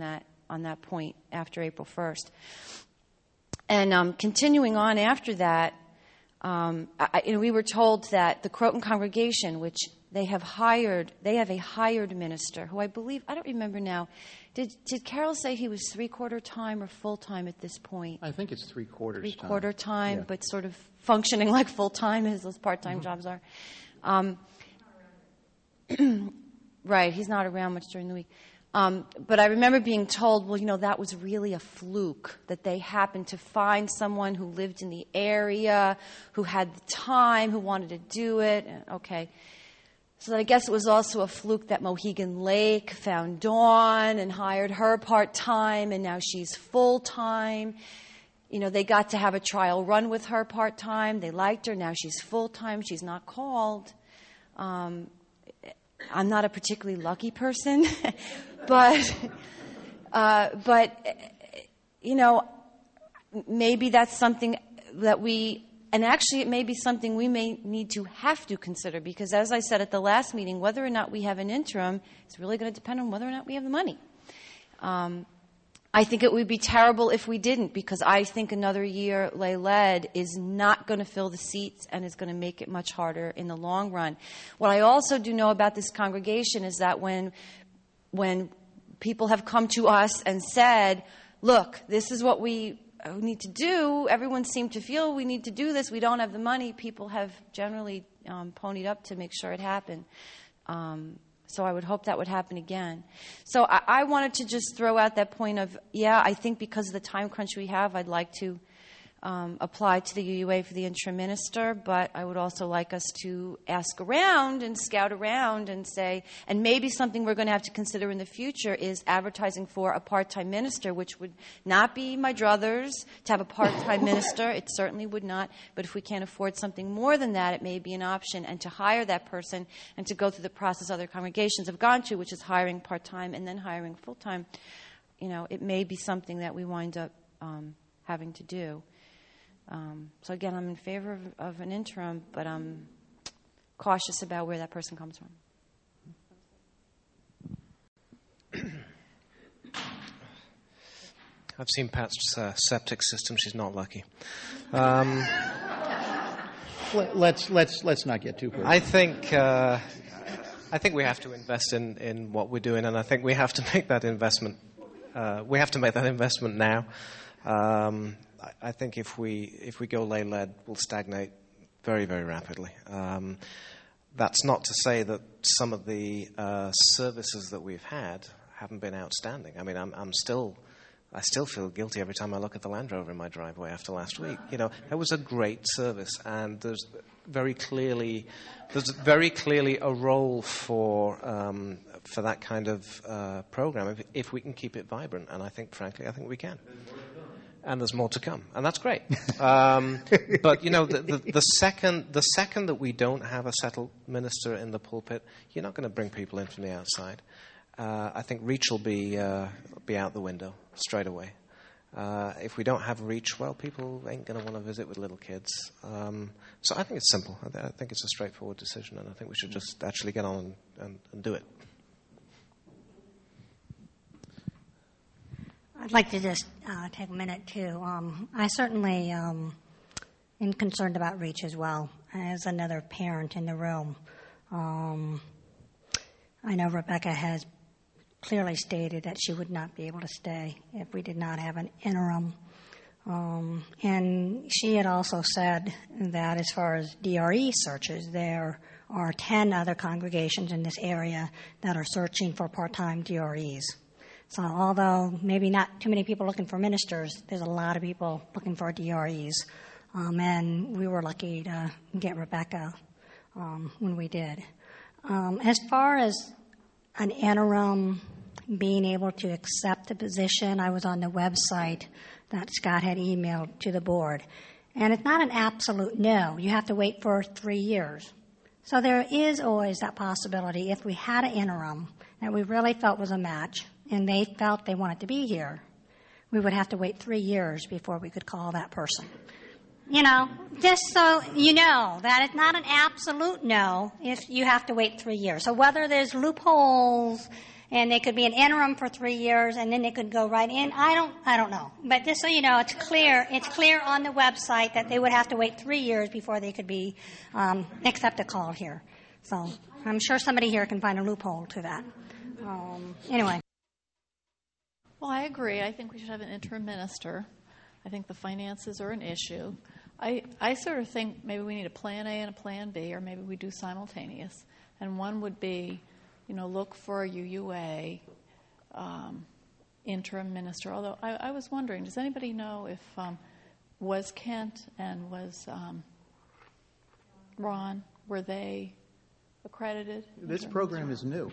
on that point after April first. And um, continuing on after that, um, I, you know, we were told that the Croton congregation, which they have hired, they have a hired minister who I believe, I don't remember now, did, did Carol say he was three-quarter time or full-time at this point? I think it's three-quarters time. Three-quarter time, Yeah. but sort of functioning like full-time as those part-time Mm-hmm. jobs are. Um, right, he's not around much during the week. Um, but I remember being told, well, you know, that was really a fluke, that they happened to find someone who lived in the area, who had the time, who wanted to do it. And, okay. So I guess it was also a fluke that Mohegan Lake found Dawn and hired her part-time, and now she's full-time. You know, they got to have a trial run with her part-time. They liked her. Now she's full-time. She's not called. Um, I'm not a particularly lucky person, but, uh, but, you know, maybe that's something that we, and actually it may be something we may need to have to consider, because as I said at the last meeting, whether or not we have an interim is really going to depend on whether or not we have the money. Um, I think it would be terrible if we didn't, because I think another year lay lead is not going to fill the seats and is going to make it much harder in the long run. What I also do know about this congregation is that when when people have come to us and said, look, this is what we need to do, everyone seemed to feel we need to do this, we don't have the money, people have generally um, ponied up to make sure it happened. Um, So I would hope that would happen again. So I, I wanted to just throw out that point of, yeah, I think because of the time crunch we have, I'd like to um, apply to the U U A for the interim minister, but I would also like us to ask around and scout around and say, and maybe something we're going to have to consider in the future is advertising for a part-time minister, which would not be my druthers to have a part-time minister. It certainly would not. But if we can't afford something more than that, it may be an option. And to hire that person and to go through the process other congregations have gone to, which is hiring part-time and then hiring full-time, you know, it may be something that we wind up um, having to do. Um, so again, I'm in favor of, of an interim, but I'm cautious about where that person comes from. I've seen Pat's uh, septic system. She's not lucky. Um, let's let's let's not get too personal. I think uh, I think we have to invest in, in what we're doing, and I think we have to make that investment. Uh, we have to make that investment now. Um, I, I think if we if we go lay lead, we'll stagnate very very rapidly. Um, that's not to say that some of the uh, services that we've had haven't been outstanding. I mean, I'm, I'm still. I still feel guilty every time I look at the Land Rover in my driveway after last week. You know, it was a great service, and there's very clearly there's very clearly a role for um, for that kind of uh, program if, if we can keep it vibrant. And I think, frankly, I think we can. And there's more to come, and that's great. Um, but you know, the, the, the second the second that we don't have a settled minister in the pulpit, you're not going to bring people in from the outside. Uh, I think reach will be uh, be out the window straight away. Uh, if we don't have reach, well, people ain't going to want to visit with little kids. Um, so I think it's simple. I, th- I think it's a straightforward decision, and I think we should just actually get on and, and, and do it. I'd like to just uh, take a minute too. Um, I certainly um, am concerned about reach as well, as another parent in the room. Um, I know Rebecca has clearly stated that she would not be able to stay if we did not have an interim. Um, and she had also said that as far as D R E searches, there are ten other congregations in this area that are searching for part-time D R Es. So although maybe not too many people looking for ministers, there's a lot of people looking for D R Es. Um, and we were lucky to get Rebecca um, when we did. Um, as far as an interim being able to accept the position, I was on the website that Scott had emailed to the board. And it's not an absolute no. You have to wait for three years. So there is always that possibility if we had an interim that we really felt was a match and they felt they wanted to be here, we would have to wait three years before we could call that person. You know, just so you know that it's not an absolute no if you have to wait three years. So whether there's loopholes And they could be an interim for three years, and then they could go right in. I don't, I don't know. But just so you know, it's clear, it's clear on the website that they would have to wait three years before they could be um, accept a call here. So I'm sure somebody here can find a loophole to that. Um, anyway. Well, I agree. I think we should have an interim minister. I think the finances are an issue. I, I sort of think maybe we need a plan A and a plan B, or maybe we do simultaneous. And one would be, you know, look for a U U A um, interim minister. Although I, I was wondering, does anybody know if um, was Kent and was um, Ron, were they accredited? This program is new.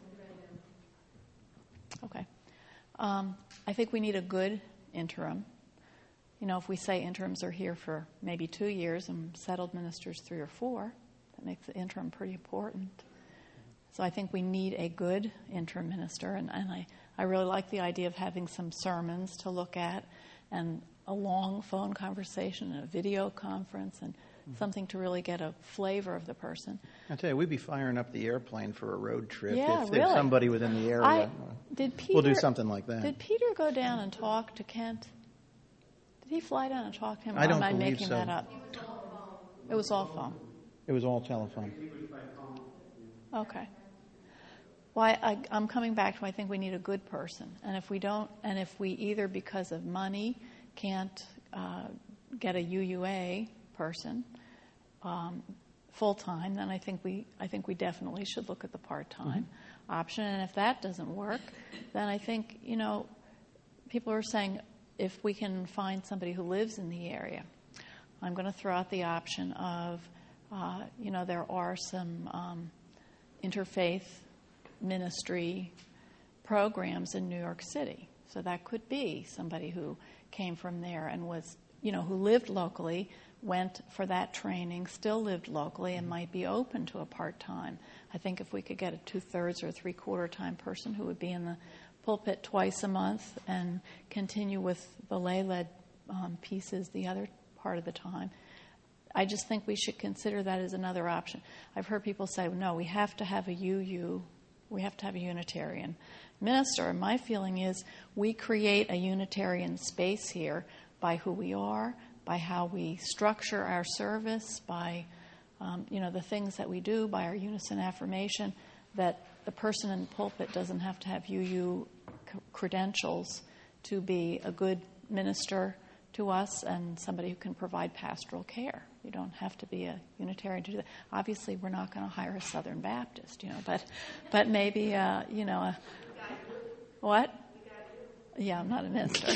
Okay. Um, I think we need a good interim. You know, if we say interims are here for maybe two years and settled ministers three or four, that makes the interim pretty important. So I think we need a good interim minister, and, and I, I really like the idea of having some sermons to look at and a long phone conversation and a video conference and mm-hmm. something to really get a flavor of the person. I tell you, we'd be firing up the airplane for a road trip yeah, if really. there's somebody within the area. I, did Peter, we'll do something like that. Did Peter go down and talk to Kent? Did he fly down and talk to him? Or I don't am I believe making so. that up? It was all phone. It was all telephone. Okay. Well, I, I, I'm coming back to I think we need a good person, and if we don't, and if we either because of money can't uh, get a U U A person um, full time, then I think we I think we definitely should look at the part time mm-hmm. option. And if that doesn't work, then I think you know people are saying if we can find somebody who lives in the area, I'm going to throw out the option of uh, you know there are some um, interfaith ministry programs in New York City. So that could be somebody who came from there and was, you know, who lived locally, went for that training, still lived locally, and might be open to a part-time. I think if we could get a two-thirds or three-quarter time person who would be in the pulpit twice a month and continue with the lay-led um, pieces the other part of the time, I just think we should consider that as another option. I've heard people say, no, we have to have a U U, we have to have a Unitarian minister. And my feeling is we create a Unitarian space here by who we are, by how we structure our service, by um, you know the things that we do, by our unison affirmation, that the person in the pulpit doesn't have to have U U c- credentials to be a good minister to us and somebody who can provide pastoral care. You don't have to be a Unitarian to do that. Obviously, we're not going to hire a Southern Baptist, you know, but but maybe, uh, you know, a, what? Yeah, I'm not a minister.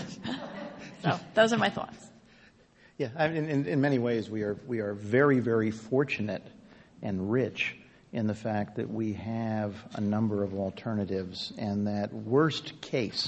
So those are my thoughts. Yeah, I mean, in, in many ways, we are we are very, very fortunate and rich in the fact that we have a number of alternatives, and that worst case,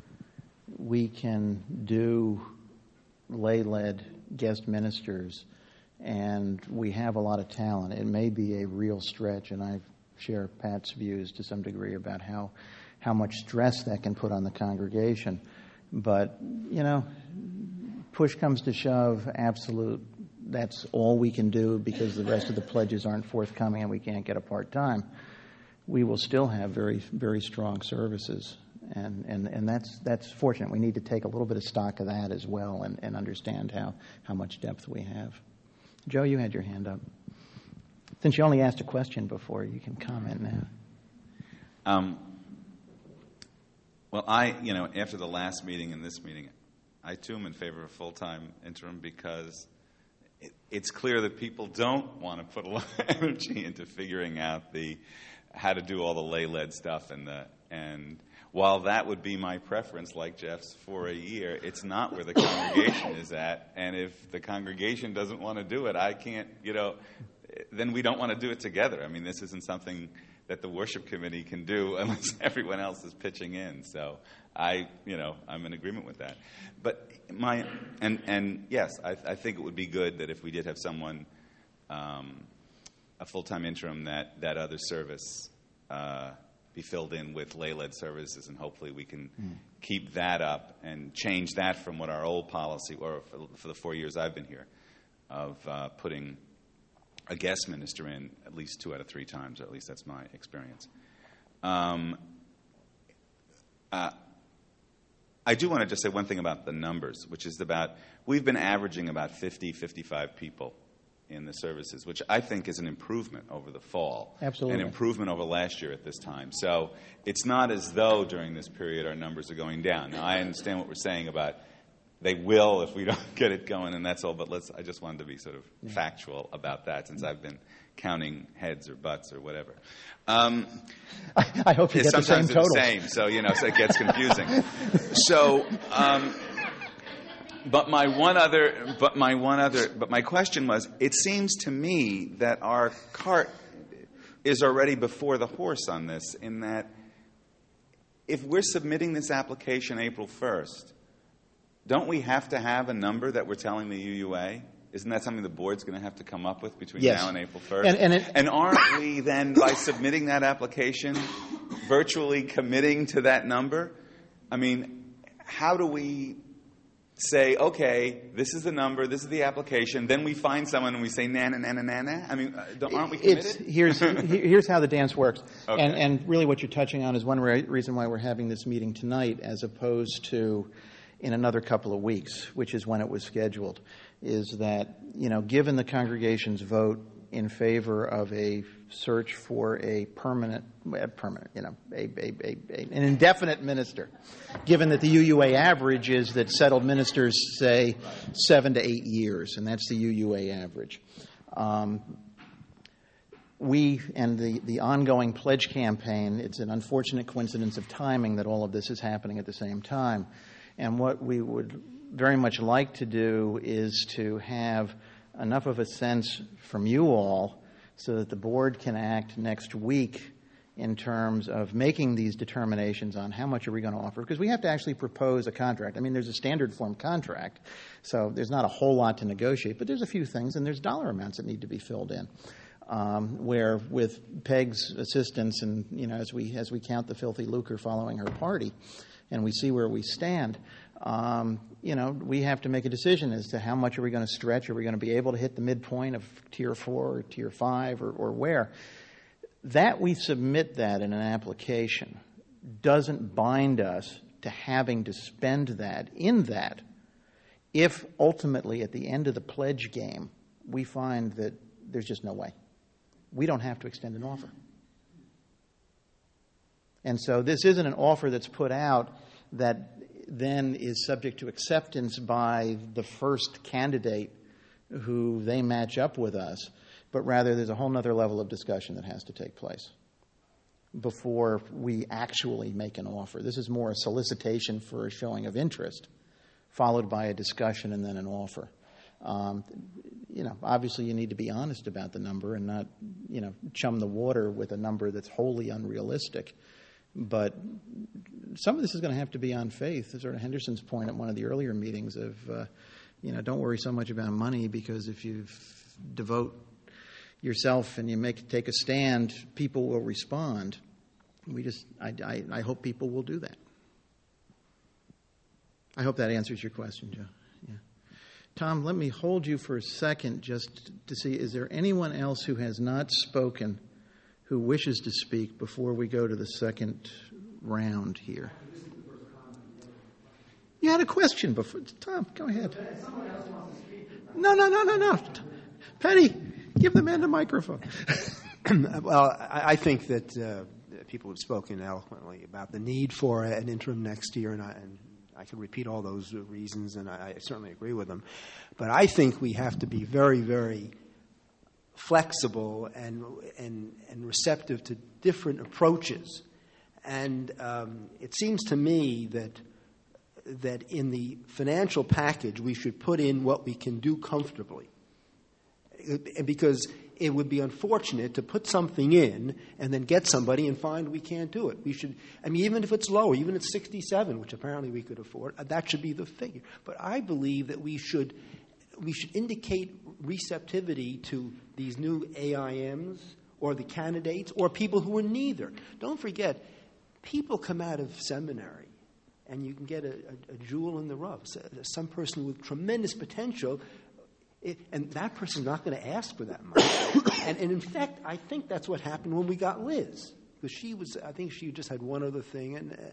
we can do lay-led guest ministers, and we have a lot of talent. It may be a real stretch, and I share Pat's views to some degree about how how much stress that can put on the congregation. But, you know, push comes to shove, absolute, that's all we can do because the rest of the pledges aren't forthcoming and we can't get a part-time. We will still have very, very strong services. And, and, and that's that's fortunate. We need to take a little bit of stock of that as well and, and understand how, how much depth we have. Joe, you had your hand up. Since you only asked a question before, you can comment now. Um, well, I, you know, after the last meeting and this meeting, I too am in favor of full-time interim because it, it's clear that people don't want to put a lot of energy into figuring out the how to do all the lay-led stuff and the and. While that would be my preference, like Jeff's, for a year, it's not where the congregation is at. And if the congregation doesn't want to do it, I can't, you know, then we don't want to do it together. I mean, this isn't something that the worship committee can do unless everyone else is pitching in. So I, you know, I'm in agreement with that. But my, and, and yes, I, I think it would be good that if we did have someone, um, a full-time interim, that, that other service, uh, be filled in with lay-led services, and hopefully we can mm. keep that up and change that from what our old policy, or for, for the four years I've been here, of uh, putting a guest minister in at least two out of three times, or at least that's my experience. Um, Uh, I do want to just say one thing about the numbers, which is about we've been averaging about fifty, fifty-five people in the services, which I think is an improvement over the fall. Absolutely. An improvement over last year at this time. So it's not as though during this period our numbers are going down. Now, I understand what we're saying about they will if we don't get it going, and that's all, but let's. I just wanted to be sort of yeah. factual about that since I've been counting heads or butts or whatever. Um, I, I hope you get the same total. Sometimes they're the same, so, you know, so it gets confusing. so... Um, But my one other, but my one other, but my question was: it seems to me that our cart is already before the horse on this. In that, if we're submitting this application April first, don't we have to have a number that we're telling the U U A? Isn't that something the board's going to have to come up with between yes. now and April first? And, and, it, and aren't we then, by submitting that application, virtually committing to that number? I mean, how do we say, okay, this is the number, this is the application, then we find someone and we say, na, na, na, na, na, na? I mean, aren't we committed? It's, here's, here's how the dance works. Okay. And, and really what you're touching on is one re- reason why we're having this meeting tonight as opposed to in another couple of weeks, which is when it was scheduled, is that, you know, given the congregation's vote in favor of a search for a permanent, permanent, you know, a, a, a, a, an indefinite minister, given that the U U A average is that settled ministers say seven to eight years, and that's the U U A average. Um, we and the, the ongoing pledge campaign, it's an unfortunate coincidence of timing that all of this is happening at the same time. And what we would very much like to do is to have enough of a sense from you all so that the board can act next week in terms of making these determinations on how much are we going to offer. Because we have to actually propose a contract. I mean, there's a standard form contract, so there's not a whole lot to negotiate, but there's a few things, and there's dollar amounts that need to be filled in. Um, where with Peg's assistance and, you know, as we as we count the filthy lucre following her party and we see where we stand, um, you know, we have to make a decision as to how much are we going to stretch. Are we going to be able to hit the midpoint of tier four or tier five or, or where? That we submit that in an application doesn't bind us to having to spend that in that if ultimately at the end of the pledge game we find that there's just no way. We don't have to extend an offer. And so this isn't an offer that's put out that then is subject to acceptance by the first candidate who they match up with us, but rather there's a whole other level of discussion that has to take place before we actually make an offer. This is more a solicitation for a showing of interest, followed by a discussion and then an offer. Um, you know, obviously you need to be honest about the number and not, you know, chum the water with a number that's wholly unrealistic. But some of this is going to have to be on faith. Sort of Henderson's point at one of the earlier meetings of, uh, you know, don't worry so much about money because if you devote yourself and you make take a stand, people will respond. We just, I, I, I hope people will do that. I hope that answers your question, Joe. Yeah. Tom, let me hold you for a second just to see, is there anyone else who has not spoken who wishes to speak before we go to the second round here? You had a question before. Tom, go ahead. No, no, no, no, no. Penny, give the man the microphone. Well, I think that uh, people have spoken eloquently about the need for an interim next year, and I, and I can repeat all those reasons, and I, I certainly agree with them. But I think we have to be very, very flexible and and, and receptive to different approaches. And um, it seems to me that that in the financial package we should put in what we can do comfortably. Because it would be unfortunate to put something in and then get somebody and find we can't do it. We should, I mean, even if it's lower, even at sixty-seven, which apparently we could afford, that should be the figure. But I believe that we should we should indicate receptivity to these new A I Ms or the candidates or people who are neither. Don't forget, people come out of seminary and you can get a, a, a jewel in the rough. So, some person with tremendous potential. It, and that person's not going to ask for that money. and, and in fact, I think that's what happened when we got Liz, because she was. I think she just had one other thing, and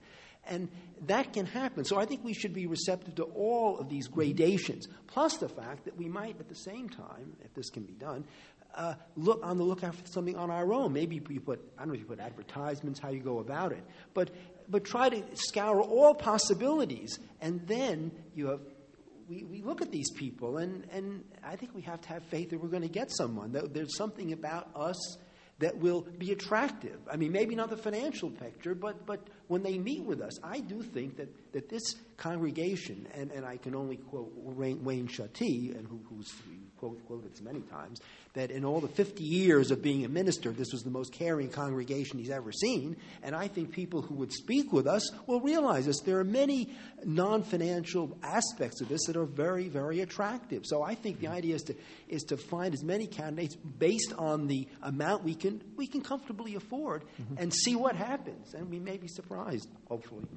And that can happen. So I think we should be receptive to all of these gradations, plus the fact that we might, at the same time, if this can be done, uh, look on the lookout for something on our own. Maybe you put, I don't know if you put advertisements, how you go about it, but but try to scour all possibilities, and then you have. We, we look at these people, and, and I think we have to have faith that we're going to get someone. That there's something about us that will be attractive. I mean, maybe not the financial picture, but but when they meet with us, I do think that, that this congregation, and, and I can only quote Wayne, Wayne Shatty, and who, who's quote, quoted this many times, that in all the fifty years of being a minister, this was the most caring congregation he's ever seen. And I think people who would speak with us will realize this. There are many non-financial aspects of this that are very, very attractive. So I think the idea is to is to find as many candidates based on the amount we can we can comfortably afford, mm-hmm. and see what happens. And we may be surprised, hopefully.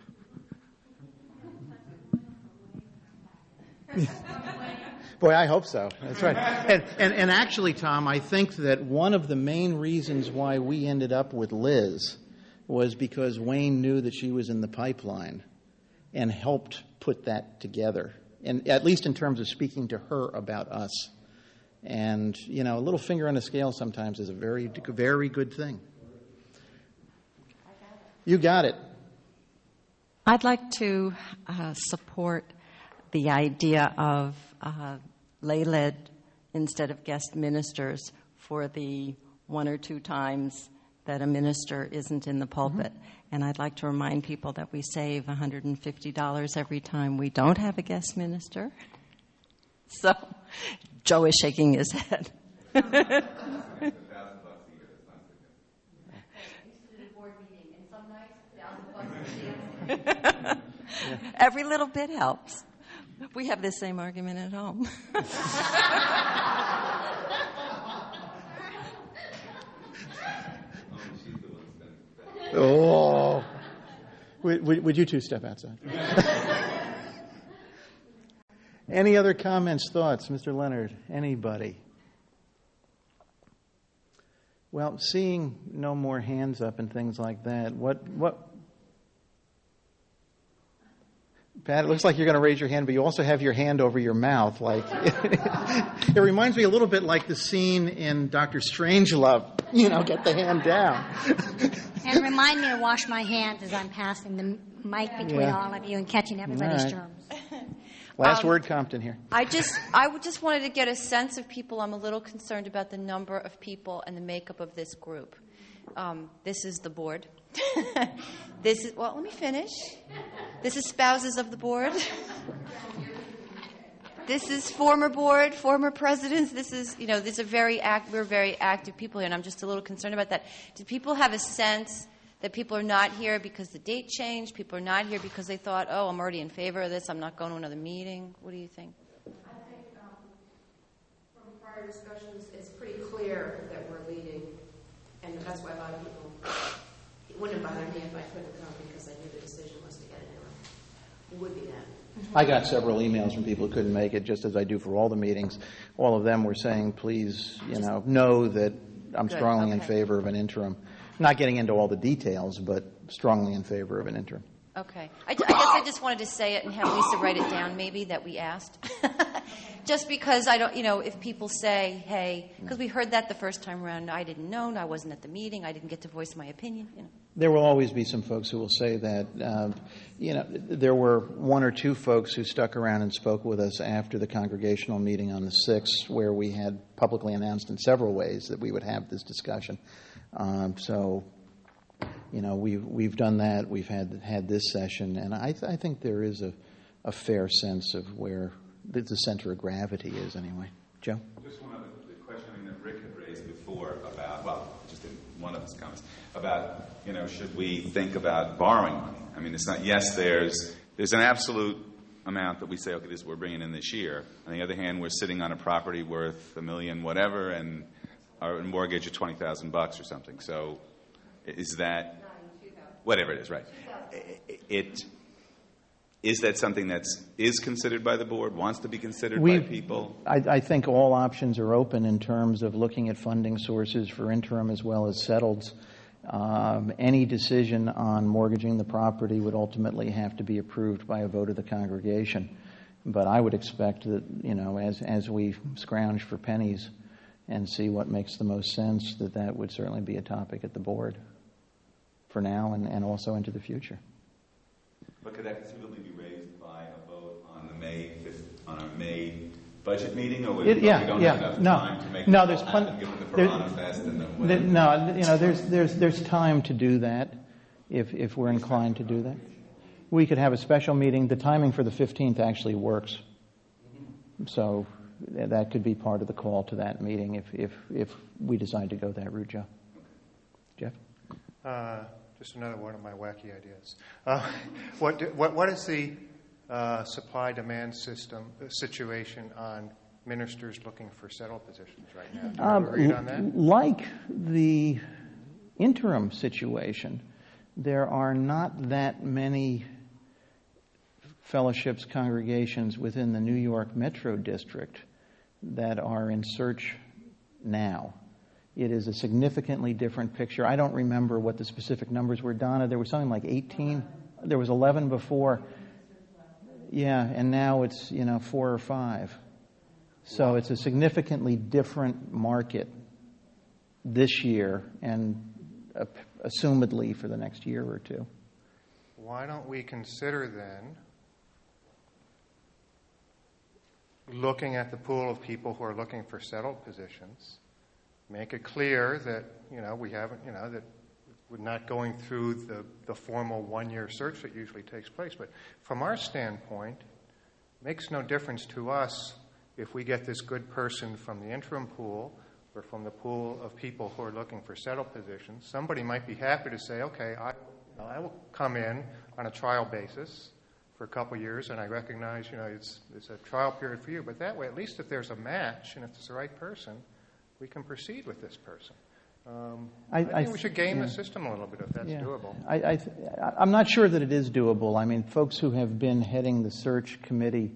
Boy, I hope so. That's right. And, and, and actually, Tom, I think that one of the main reasons why we ended up with Liz was because Wayne knew that she was in the pipeline and helped put that together, and at least in terms of speaking to her about us. And, you know, a little finger on the scale sometimes is a very, very good thing. You got it. I'd like to uh, support the idea of uh, lay-led instead of guest ministers for the one or two times that a minister isn't in the pulpit. Mm-hmm. And I'd like to remind people that we save one hundred fifty dollars every time we don't have a guest minister. So Joe is shaking his head. Every little bit helps. We have the same argument at home. Oh. Would, would, would you two step outside? Any other comments, thoughts? Mister Leonard, anybody? Well, seeing no more hands up and things like that, what... what Pat, it looks like you're going to raise your hand, but you also have your hand over your mouth. Like it reminds me a little bit like the scene in Doctor Strangelove. You know, get the hand down. And remind me to wash my hands as I'm passing the mic between yeah. all of you and catching everybody's right. germs. Last um, word, Compton here. I just, I would just wanted to get a sense of people. I'm a little concerned about the number of people and the makeup of this group. Um, this is the board. This is, well, let me finish. This is spouses of the board. This is former board, former presidents. This is, you know, these are very act, we're very active people here, and I'm just a little concerned about that. Do people have a sense that people are not here because the date changed? People are not here because they thought, oh, I'm already in favor of this, I'm not going to another meeting? What do you think? I think um, from prior discussions, it's pretty clear that we're leading, and that's why a lot of people, it wouldn't bother me if I couldn't come because I knew the decision was to get an interim. It would be that. I got several emails from people who couldn't make it, just as I do for all the meetings. All of them were saying, please, you know, know that I'm Good, strongly okay. in favor of an interim. Not getting into all the details, but strongly in favor of an interim. Okay. I, I guess I just wanted to say it and have Lisa write it down, maybe, that we asked. Just because I don't, you know, if people say, hey, because we heard that the first time around, I didn't know, I wasn't at the meeting, I didn't get to voice my opinion, you know. There will always be some folks who will say that. Uh, you know, there were one or two folks who stuck around and spoke with us after the congregational meeting on the sixth, where we had publicly announced in several ways that we would have this discussion. Um, so, you know, we've, we've done that. We've had had this session, and I, th- I think there is a, a fair sense of where the, the center of gravity is anyway. Joe? Just one other question that Rick had raised before about, well, just in one of his comments, about, you know, should we think about borrowing money? I mean, it's not, yes, there's there's an absolute amount that we say, okay, this we're bringing in this year. On the other hand, we're sitting on a property worth a million whatever, and our mortgage of twenty thousand bucks or something. So is that, whatever it is, right? It, is that something that is considered by the board, wants to be considered We've, by people? I, I think all options are open in terms of looking at funding sources for interim as well as settleds. Um, any decision on mortgaging the property would ultimately have to be approved by a vote of the congregation. But I would expect that, you know, as as we scrounge for pennies and see what makes the most sense, that that would certainly be a topic at the board for now and, and also into the future. But could that conceivably be raised by a vote on the May fifth, on our May budget meeting, or would It, yeah, we don't yeah, have enough no, time to make no. it There's all happen, plenty. given the There, Piranha Fest and the there, whatever? no, you know, there's there's there's time to do that, if if we're inclined to do that. We could have a special meeting. The timing for the fifteenth actually works, so that could be part of the call to that meeting if if if we decide to go that route, Joe. Jeff? Uh, just another one of my wacky ideas. Uh, what, do, what what is the uh, supply-demand system uh, situation on ministers looking for settled positions right now? Do you Um, have a read on that? Like the interim situation, there are not that many fellowships, congregations within the New York Metro District that are in search now. It is a significantly different picture. I don't remember what the specific numbers were, Donna. There was something like eighteen. There was eleven before. Yeah, and now it's, you know, four or five. So it's a significantly different market this year and uh, assumedly for the next year or two. Why don't we consider then looking at the pool of people who are looking for settled positions, make it clear that, you know, we haven't, you know, that we're not going through the, the formal one-year search that usually takes place. But from our standpoint, it makes no difference to us if we get this good person from the interim pool or from the pool of people who are looking for settled positions. Somebody might be happy to say, okay, I, you know, I will come in on a trial basis for a couple of years, and I recognize, you know, it's, it's a trial period for you. But that way, at least if there's a match and if it's the right person, we can proceed with this person. Um, I, I think I th- we should game yeah. the system a little bit if that's yeah. doable. I, I th- I'm not sure that it is doable. I mean, folks who have been heading the search committee,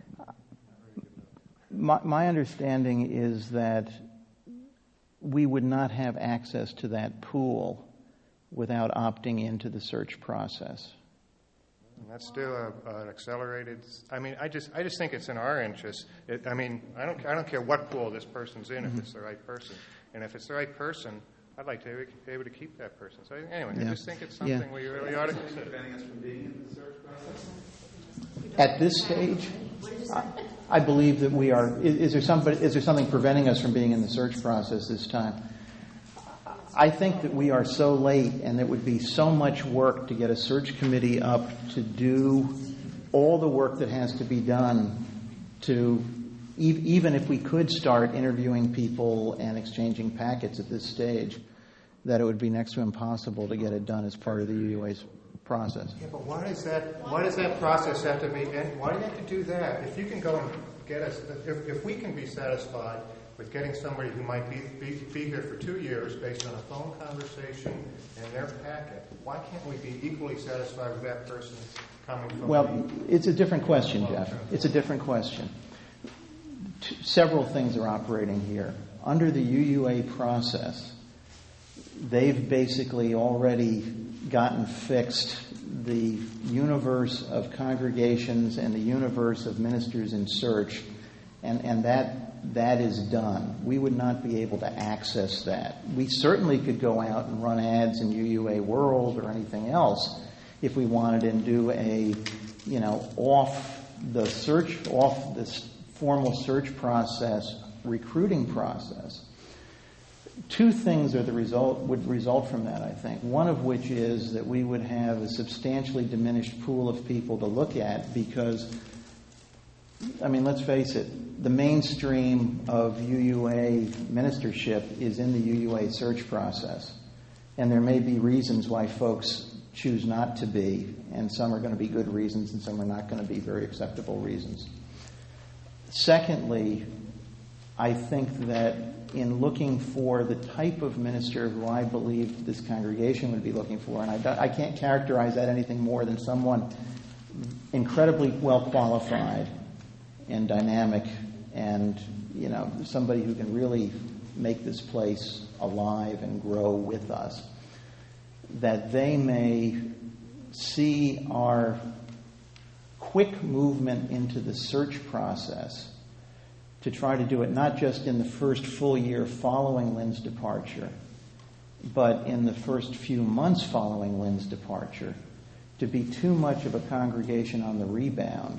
my, my understanding is that we would not have access to that pool without opting into the search process. And let's do a, an accelerated. I mean, I just, I just think it's in our interest. It, I mean, I don't, I don't care what pool this person's in, mm-hmm. if it's the right person, and if it's the right person, I'd like to be able to keep that person. So anyway, yeah. I just think it's something yeah. we really ought to consider. Preventing us from being in the search process? At this stage, I, I believe that we are. Is, is there somebody? Is there something preventing us from being in the search process this time? I think that we are so late, and it would be so much work to get a search committee up to do all the work that has to be done to, e- even if we could start interviewing people and exchanging packets at this stage, that it would be next to impossible to get it done as part of the U U A's process. Yeah, but why does that? Why does that process have to be? And why do you have to do that? If you can go and get us, if, if we can be satisfied with getting somebody who might be, be be here for two years based on a phone conversation and their packet, why can't we be equally satisfied with that person coming from? Well, the, it's a different question, Jeff. It's a different question. T- several things are operating here. Under the U U A process, they've basically already gotten fixed the universe of congregations and the universe of ministers in search, and, and that that is done. We would not be able to access that. We certainly could go out and run ads in U U A World or anything else if we wanted and do a, you know, off the search, off this formal search process, recruiting process. Two things are the result would result from that, I think. One of which is that we would have a substantially diminished pool of people to look at because, I mean, let's face it, the mainstream of U U A ministership is in the U U A search process. And there may be reasons why folks choose not to be, and some are going to be good reasons and some are not going to be very acceptable reasons. Secondly, I think that in looking for the type of minister who I believe this congregation would be looking for, and I, I can't characterize that anything more than someone incredibly well qualified and dynamic and, you know, somebody who can really make this place alive and grow with us. that they may see our quick movement into the search process to try to do it not just in the first full year following Lynn's departure, but in the first few months following Lynn's departure, to be too much of a congregation on the rebound.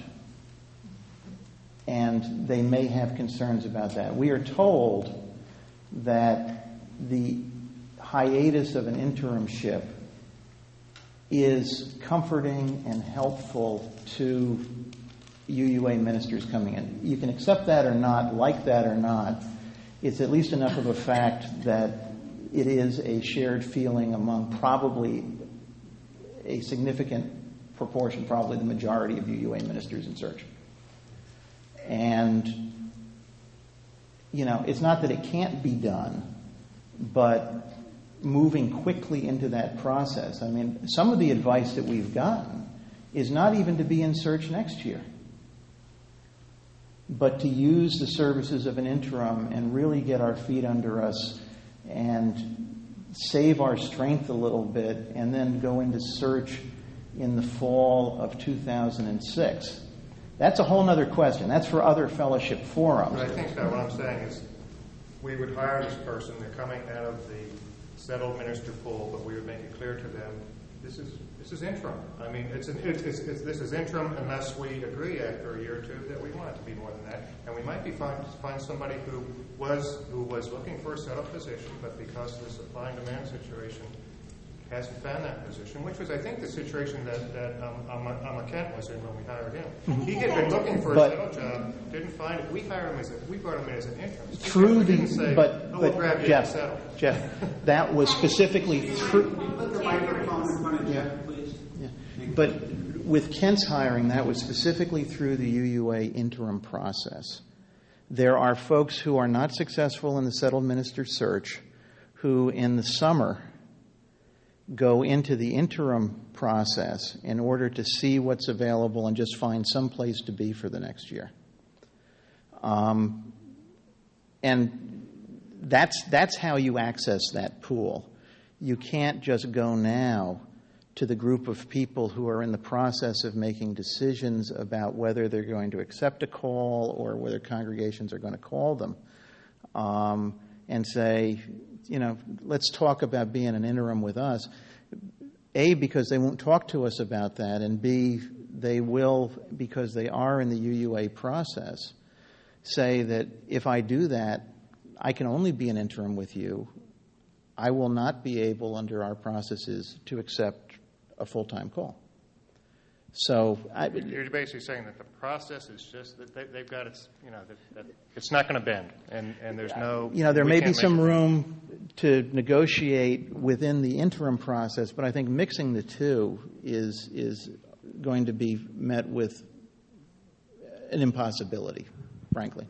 And they may have concerns about that. We are told that the hiatus of an interimship is comforting and helpful to U U A ministers coming in. You can accept that or not, like that or not. It's at least enough of a fact that it is a shared feeling among probably a significant proportion, probably the majority of U U A ministers in search. And, you know, it's not that it can't be done, but moving quickly into that process. I mean, some of the advice that we've gotten is not even to be in search next year, but to use the services of an interim and really get our feet under us and save our strength a little bit and then go into search in the fall of two thousand six. That's a whole other question. That's for other fellowship forums. But I think that what I'm saying is we would hire this person. They're coming out of the settled minister pool, but we would make it clear to them this is this is interim. I mean, it's, an, it's, it's, it's this is interim unless we agree after a year or two that we want it to be more than that. And we might be find find somebody who was who was looking for a settled position, but because of the supply and demand situation, hasn't found that position, which was, I think, the situation that, that um, Amma Kent was in when we hired him. He had been looking for a But- settled job, didn't find it. We hired him as a, we brought him in as an interim. Through We didn't the, say, but, oh, we'll but grab you Jeff, and settle. Jeff, that was specifically through. Put the microphone in front of Jeff, please. Yeah. But with Kent's hiring, that was specifically through the U U A interim process. There are folks who are not successful in the settled minister search who, in the summer, go into the interim process in order to see what's available and just find some place to be for the next year. Um, and that's that's how you access that pool. You can't just go now to the group of people who are in the process of making decisions about whether they're going to accept a call or whether congregations are going to call them, um, and say, you know, let's talk about being an interim with us. A, because they won't talk to us about that, and B, they will, because they are in the U U A process, say that if I do that, I can only be an interim with you. I will not be able, under our processes, to accept a full-time call. So I, You're basically saying that the process is just that they, they've got it, you know, that, that it's not going to bend, and, and there's no. You know, there we may can't be make some it- room to negotiate within the interim process, but I think mixing the two is is going to be met with an impossibility, frankly.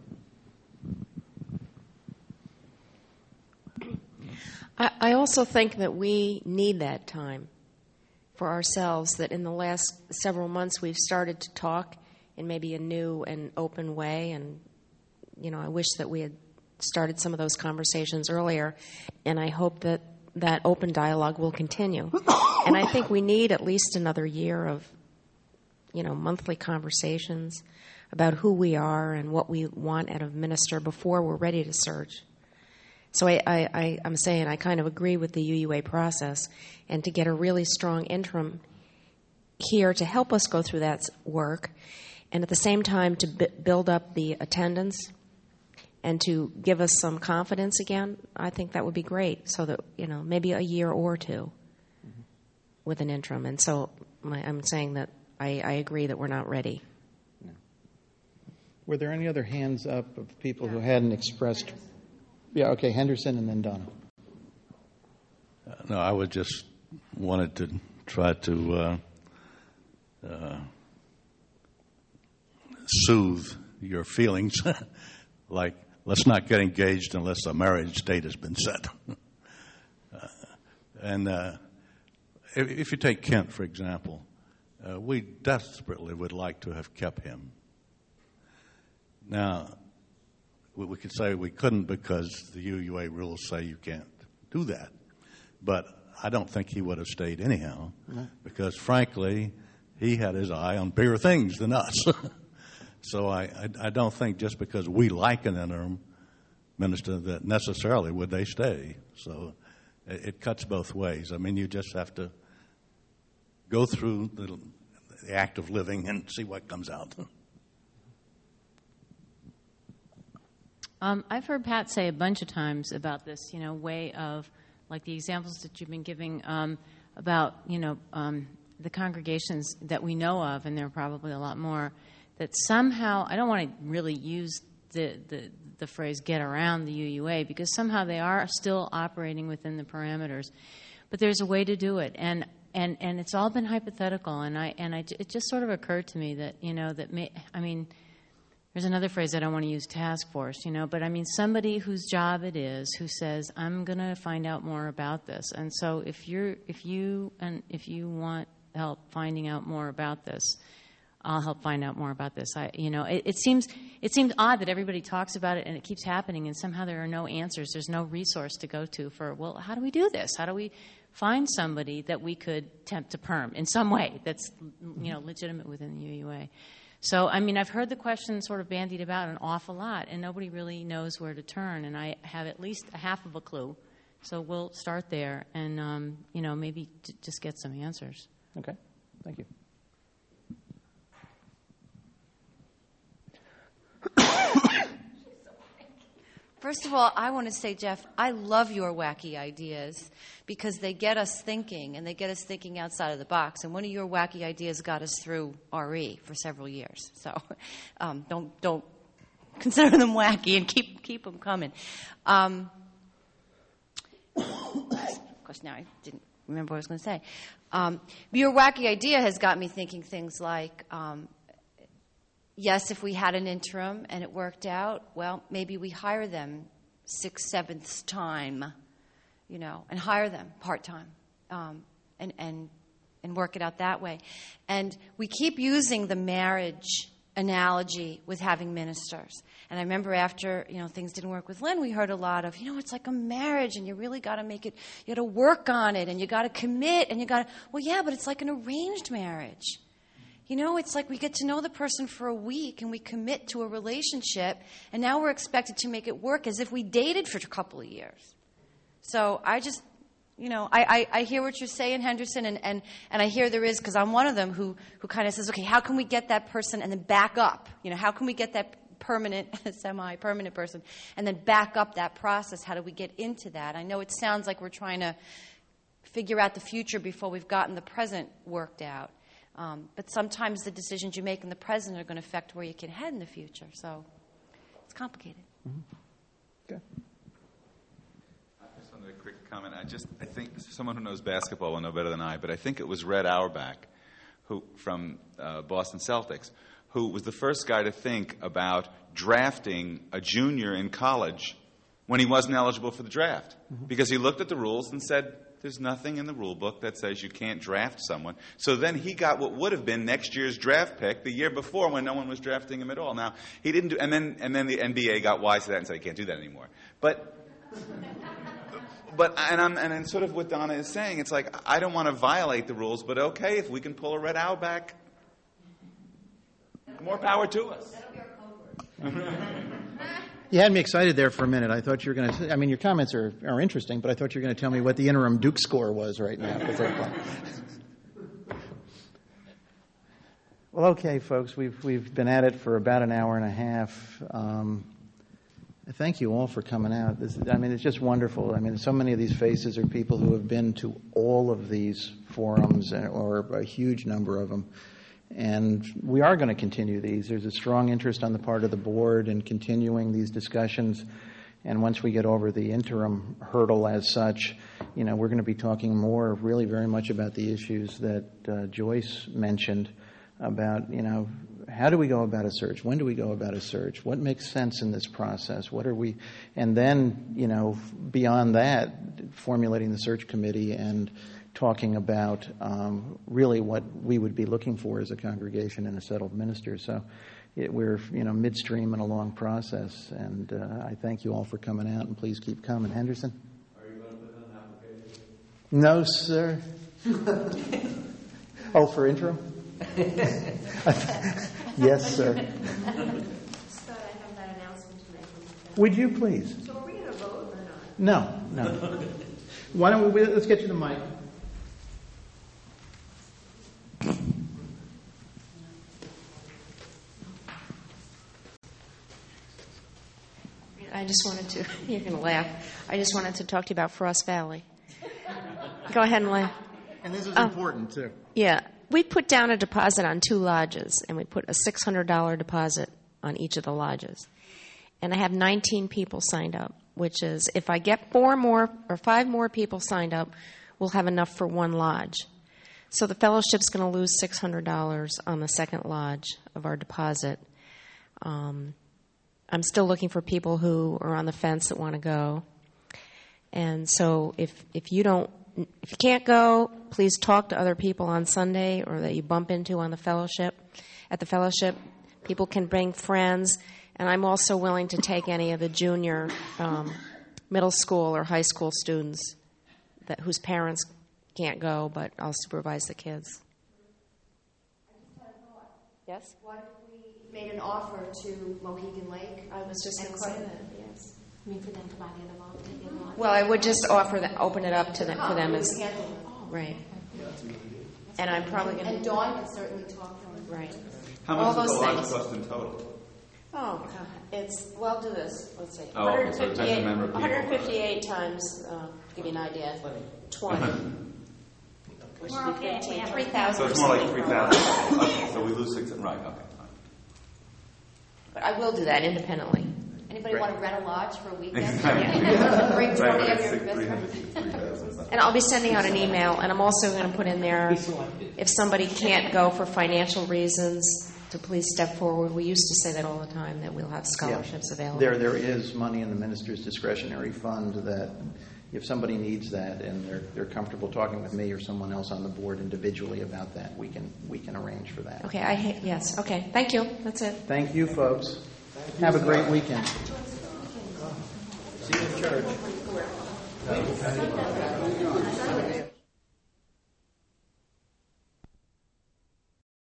I, I also think that we need that time for ourselves, that in the last several months we've started to talk in maybe a new and open way, and, you know, I wish that we had started some of those conversations earlier, and I hope that that open dialogue will continue. And I think we need at least another year of, you know, monthly conversations about who we are and what we want out of minister before we're ready to search. So I, I, I, I'm saying I kind of agree with the U U A process, and to get a really strong interim here to help us go through that work, and at the same time to b- build up the attendance and to give us some confidence again, I think that would be great. So that, you know, maybe a year or two mm-hmm. with an interim. And so my, I'm saying that I, I agree that we're not ready. No. Were there any other hands up of people who hadn't expressed? Yeah, okay, Henderson and then Donna. Uh, no, I would just wanted to try to uh, uh, soothe your feelings, like, let's not get engaged unless the marriage date has been set. uh, and uh, if, if you take Kent, for example, uh, we desperately would like to have kept him. Now, we, we could say we couldn't because the U U A rules say you can't do that. But I don't think he would have stayed anyhow, No. because frankly, he had his eye on bigger things than us. So I, I, I don't think just because we like an interim minister that necessarily would they stay. So it, it cuts both ways. I mean, you just have to go through the, the act of living and see what comes out. Um, I've heard Pat say a bunch of times about this, you know, way of, like the examples that you've been giving um, about, you know, um, the congregations that we know of, and there are probably a lot more, that somehow, I don't want to really use the, the, the phrase get around the U U A, because somehow they are still operating within the parameters. But there's a way to do it. And and, and it's all been hypothetical. And I and I, it just sort of occurred to me that, you know, that, may, I mean, there's another phrase I don't want to use, task force, you know, but I mean somebody whose job it is who says, I'm going to find out more about this. And so if you're, if you, and if you want help finding out more about this, I'll help find out more about this. I, you know, it, it seems it seems odd that everybody talks about it and it keeps happening, and somehow there are no answers. There's no resource to go to for, well, how do we do this? How do we find somebody that we could tempt to perm in some way that's, you know, legitimate within the U U A? So, I mean, I've heard the question sort of bandied about an awful lot, and nobody really knows where to turn. And I have at least a half of a clue. So we'll start there and, um, you know, maybe j- just get some answers. Okay. Thank you. First of all, I want to say, Jeff, I love your wacky ideas because they get us thinking, and they get us thinking outside of the box. And one of your wacky ideas got us through R E for several years. So um, don't don't consider them wacky, and keep keep them coming. Um, of course, now I didn't remember what I was going to say. Um, your wacky idea has got me thinking things like, um, yes, if we had an interim and it worked out, well, maybe we hire them sixth, seventh time, you know, and hire them part-time um, and, and, and work it out that way. And we keep using the marriage analogy with having ministers. And I remember after, you know, things didn't work with Lynn, we heard a lot of, you know, it's like a marriage and you really got to make it, you got to work on it and you got to commit and you got to, well, yeah, but it's like an arranged marriage. You know, it's like we get to know the person for a week and we commit to a relationship, and now we're expected to make it work as if we dated for a couple of years. So I just, you know, I, I, I hear what you're saying, Henderson, and, and, and I hear there is, because I'm one of them who, who kind of says, okay, how can we get that person and then back up? You know, how can we get that permanent, semi-permanent person and then back up that process? How do we get into that? I know it sounds like we're trying to figure out the future before we've gotten the present worked out. Um, but sometimes the decisions you make in the present are going to affect where you can head in the future. So it's complicated. Mm-hmm. Okay. I just wanted a quick comment. I just, I think someone who knows basketball will know better than I, but I think it was Red Auerbach, who from uh, Boston Celtics, who was the first guy to think about drafting a junior in college when he wasn't eligible for the draft. Mm-hmm. Because he looked at the rules and said, there's nothing in the rule book that says you can't draft someone. So then he got what would have been next year's draft pick the year before when no one was drafting him at all. Now, he didn't do, and then, and then the N B A got wise to that and said, you can't do that anymore. But, but, and I'm, and then sort of what Donna is saying, it's like, I don't want to violate the rules, but okay, if we can pull a Red Owl back, more power to us. You had me excited there for a minute. I thought you were going to. I mean, your comments are, are interesting, but I thought you were going to tell me what the interim Duke score was right now. Well, okay, folks, we've we've been at it for about an hour and a half. Um, thank you all for coming out. This, I mean, it's just wonderful. I mean, so many of these faces are people who have been to all of these forums, or a huge number of them. And we are going to continue these. There's a strong interest on the part of the board in continuing these discussions. And once we get over the interim hurdle as such, you know, we're going to be talking more really very much about the issues that uh, Joyce mentioned about, you know, how do we go about a search? When do we go about a search? What makes sense in this process? What are we, and then, you know, beyond that, formulating the search committee and talking about um, really what we would be looking for as a congregation and a settled minister. So it, we're, you know, midstream in a long process, and uh, I thank you all for coming out, and please keep coming. Henderson? Are you going to put in an application? No, sir. Oh, for interim? Yes, sir. Scott, I have that announcement to make. Would you please? So are we going to vote or not? No, no. Why don't we, let's get you the mic. I just wanted to, you're going to laugh. I just wanted to talk to you about Frost Valley. Go ahead and laugh. And this is Oh. important, too. Yeah. We put down a deposit on two lodges, and we put a six hundred dollars deposit on each of the lodges. And I have nineteen people signed up, which is, if I get four more or five more people signed up, we'll have enough for one lodge. So the fellowship's going to lose six hundred dollars on the second lodge of our deposit. Um, I'm still looking for people who are on the fence that want to go. And so if if you don't, if you can't go, please talk to other people on Sunday or that you bump into on the fellowship. At the fellowship, people can bring friends, and I'm also willing to take any of the junior, um, middle school or high school students that whose parents can't go, but I'll supervise the kids. Yes? What if we made an offer to Mohegan Lake? I was just going to say that, yes. I mean, for them to buy the other lot, take the other lot. Well, I would just offer that, open it up to them, for them as, right. And I'm probably going to. And Dawn can certainly talk to them. Right. How All much does those the lodge things. cost in total? Oh, God. It's, well, I'll do this. Let's see. Oh, okay, so it doesn't remember people. one hundred fifty-eight times, uh, give you an idea, twenty. Which We're would be okay. fifteen. We have three thousand. So it's more like three thousand. Okay, so we lose six. Right. Okay. Fine. But I will do that independently. Anybody Great. want to rent a lodge for a weekend? Exactly. Bring Right, twenty but of it's your six- best three friends. hundred, three thousand. And I'll be sending out an email, and I'm also going to put in there, if somebody can't go for financial reasons, to please step forward. We used to say that all the time, that we'll have scholarships Yeah. available. There, there is money in the minister's discretionary fund that if somebody needs that and they're, they're comfortable talking with me or someone else on the board individually about that, we can, we can arrange for that. Okay, I ha- yes, okay. Thank you. That's it. Thank you, folks. Have a great weekend. See you in church.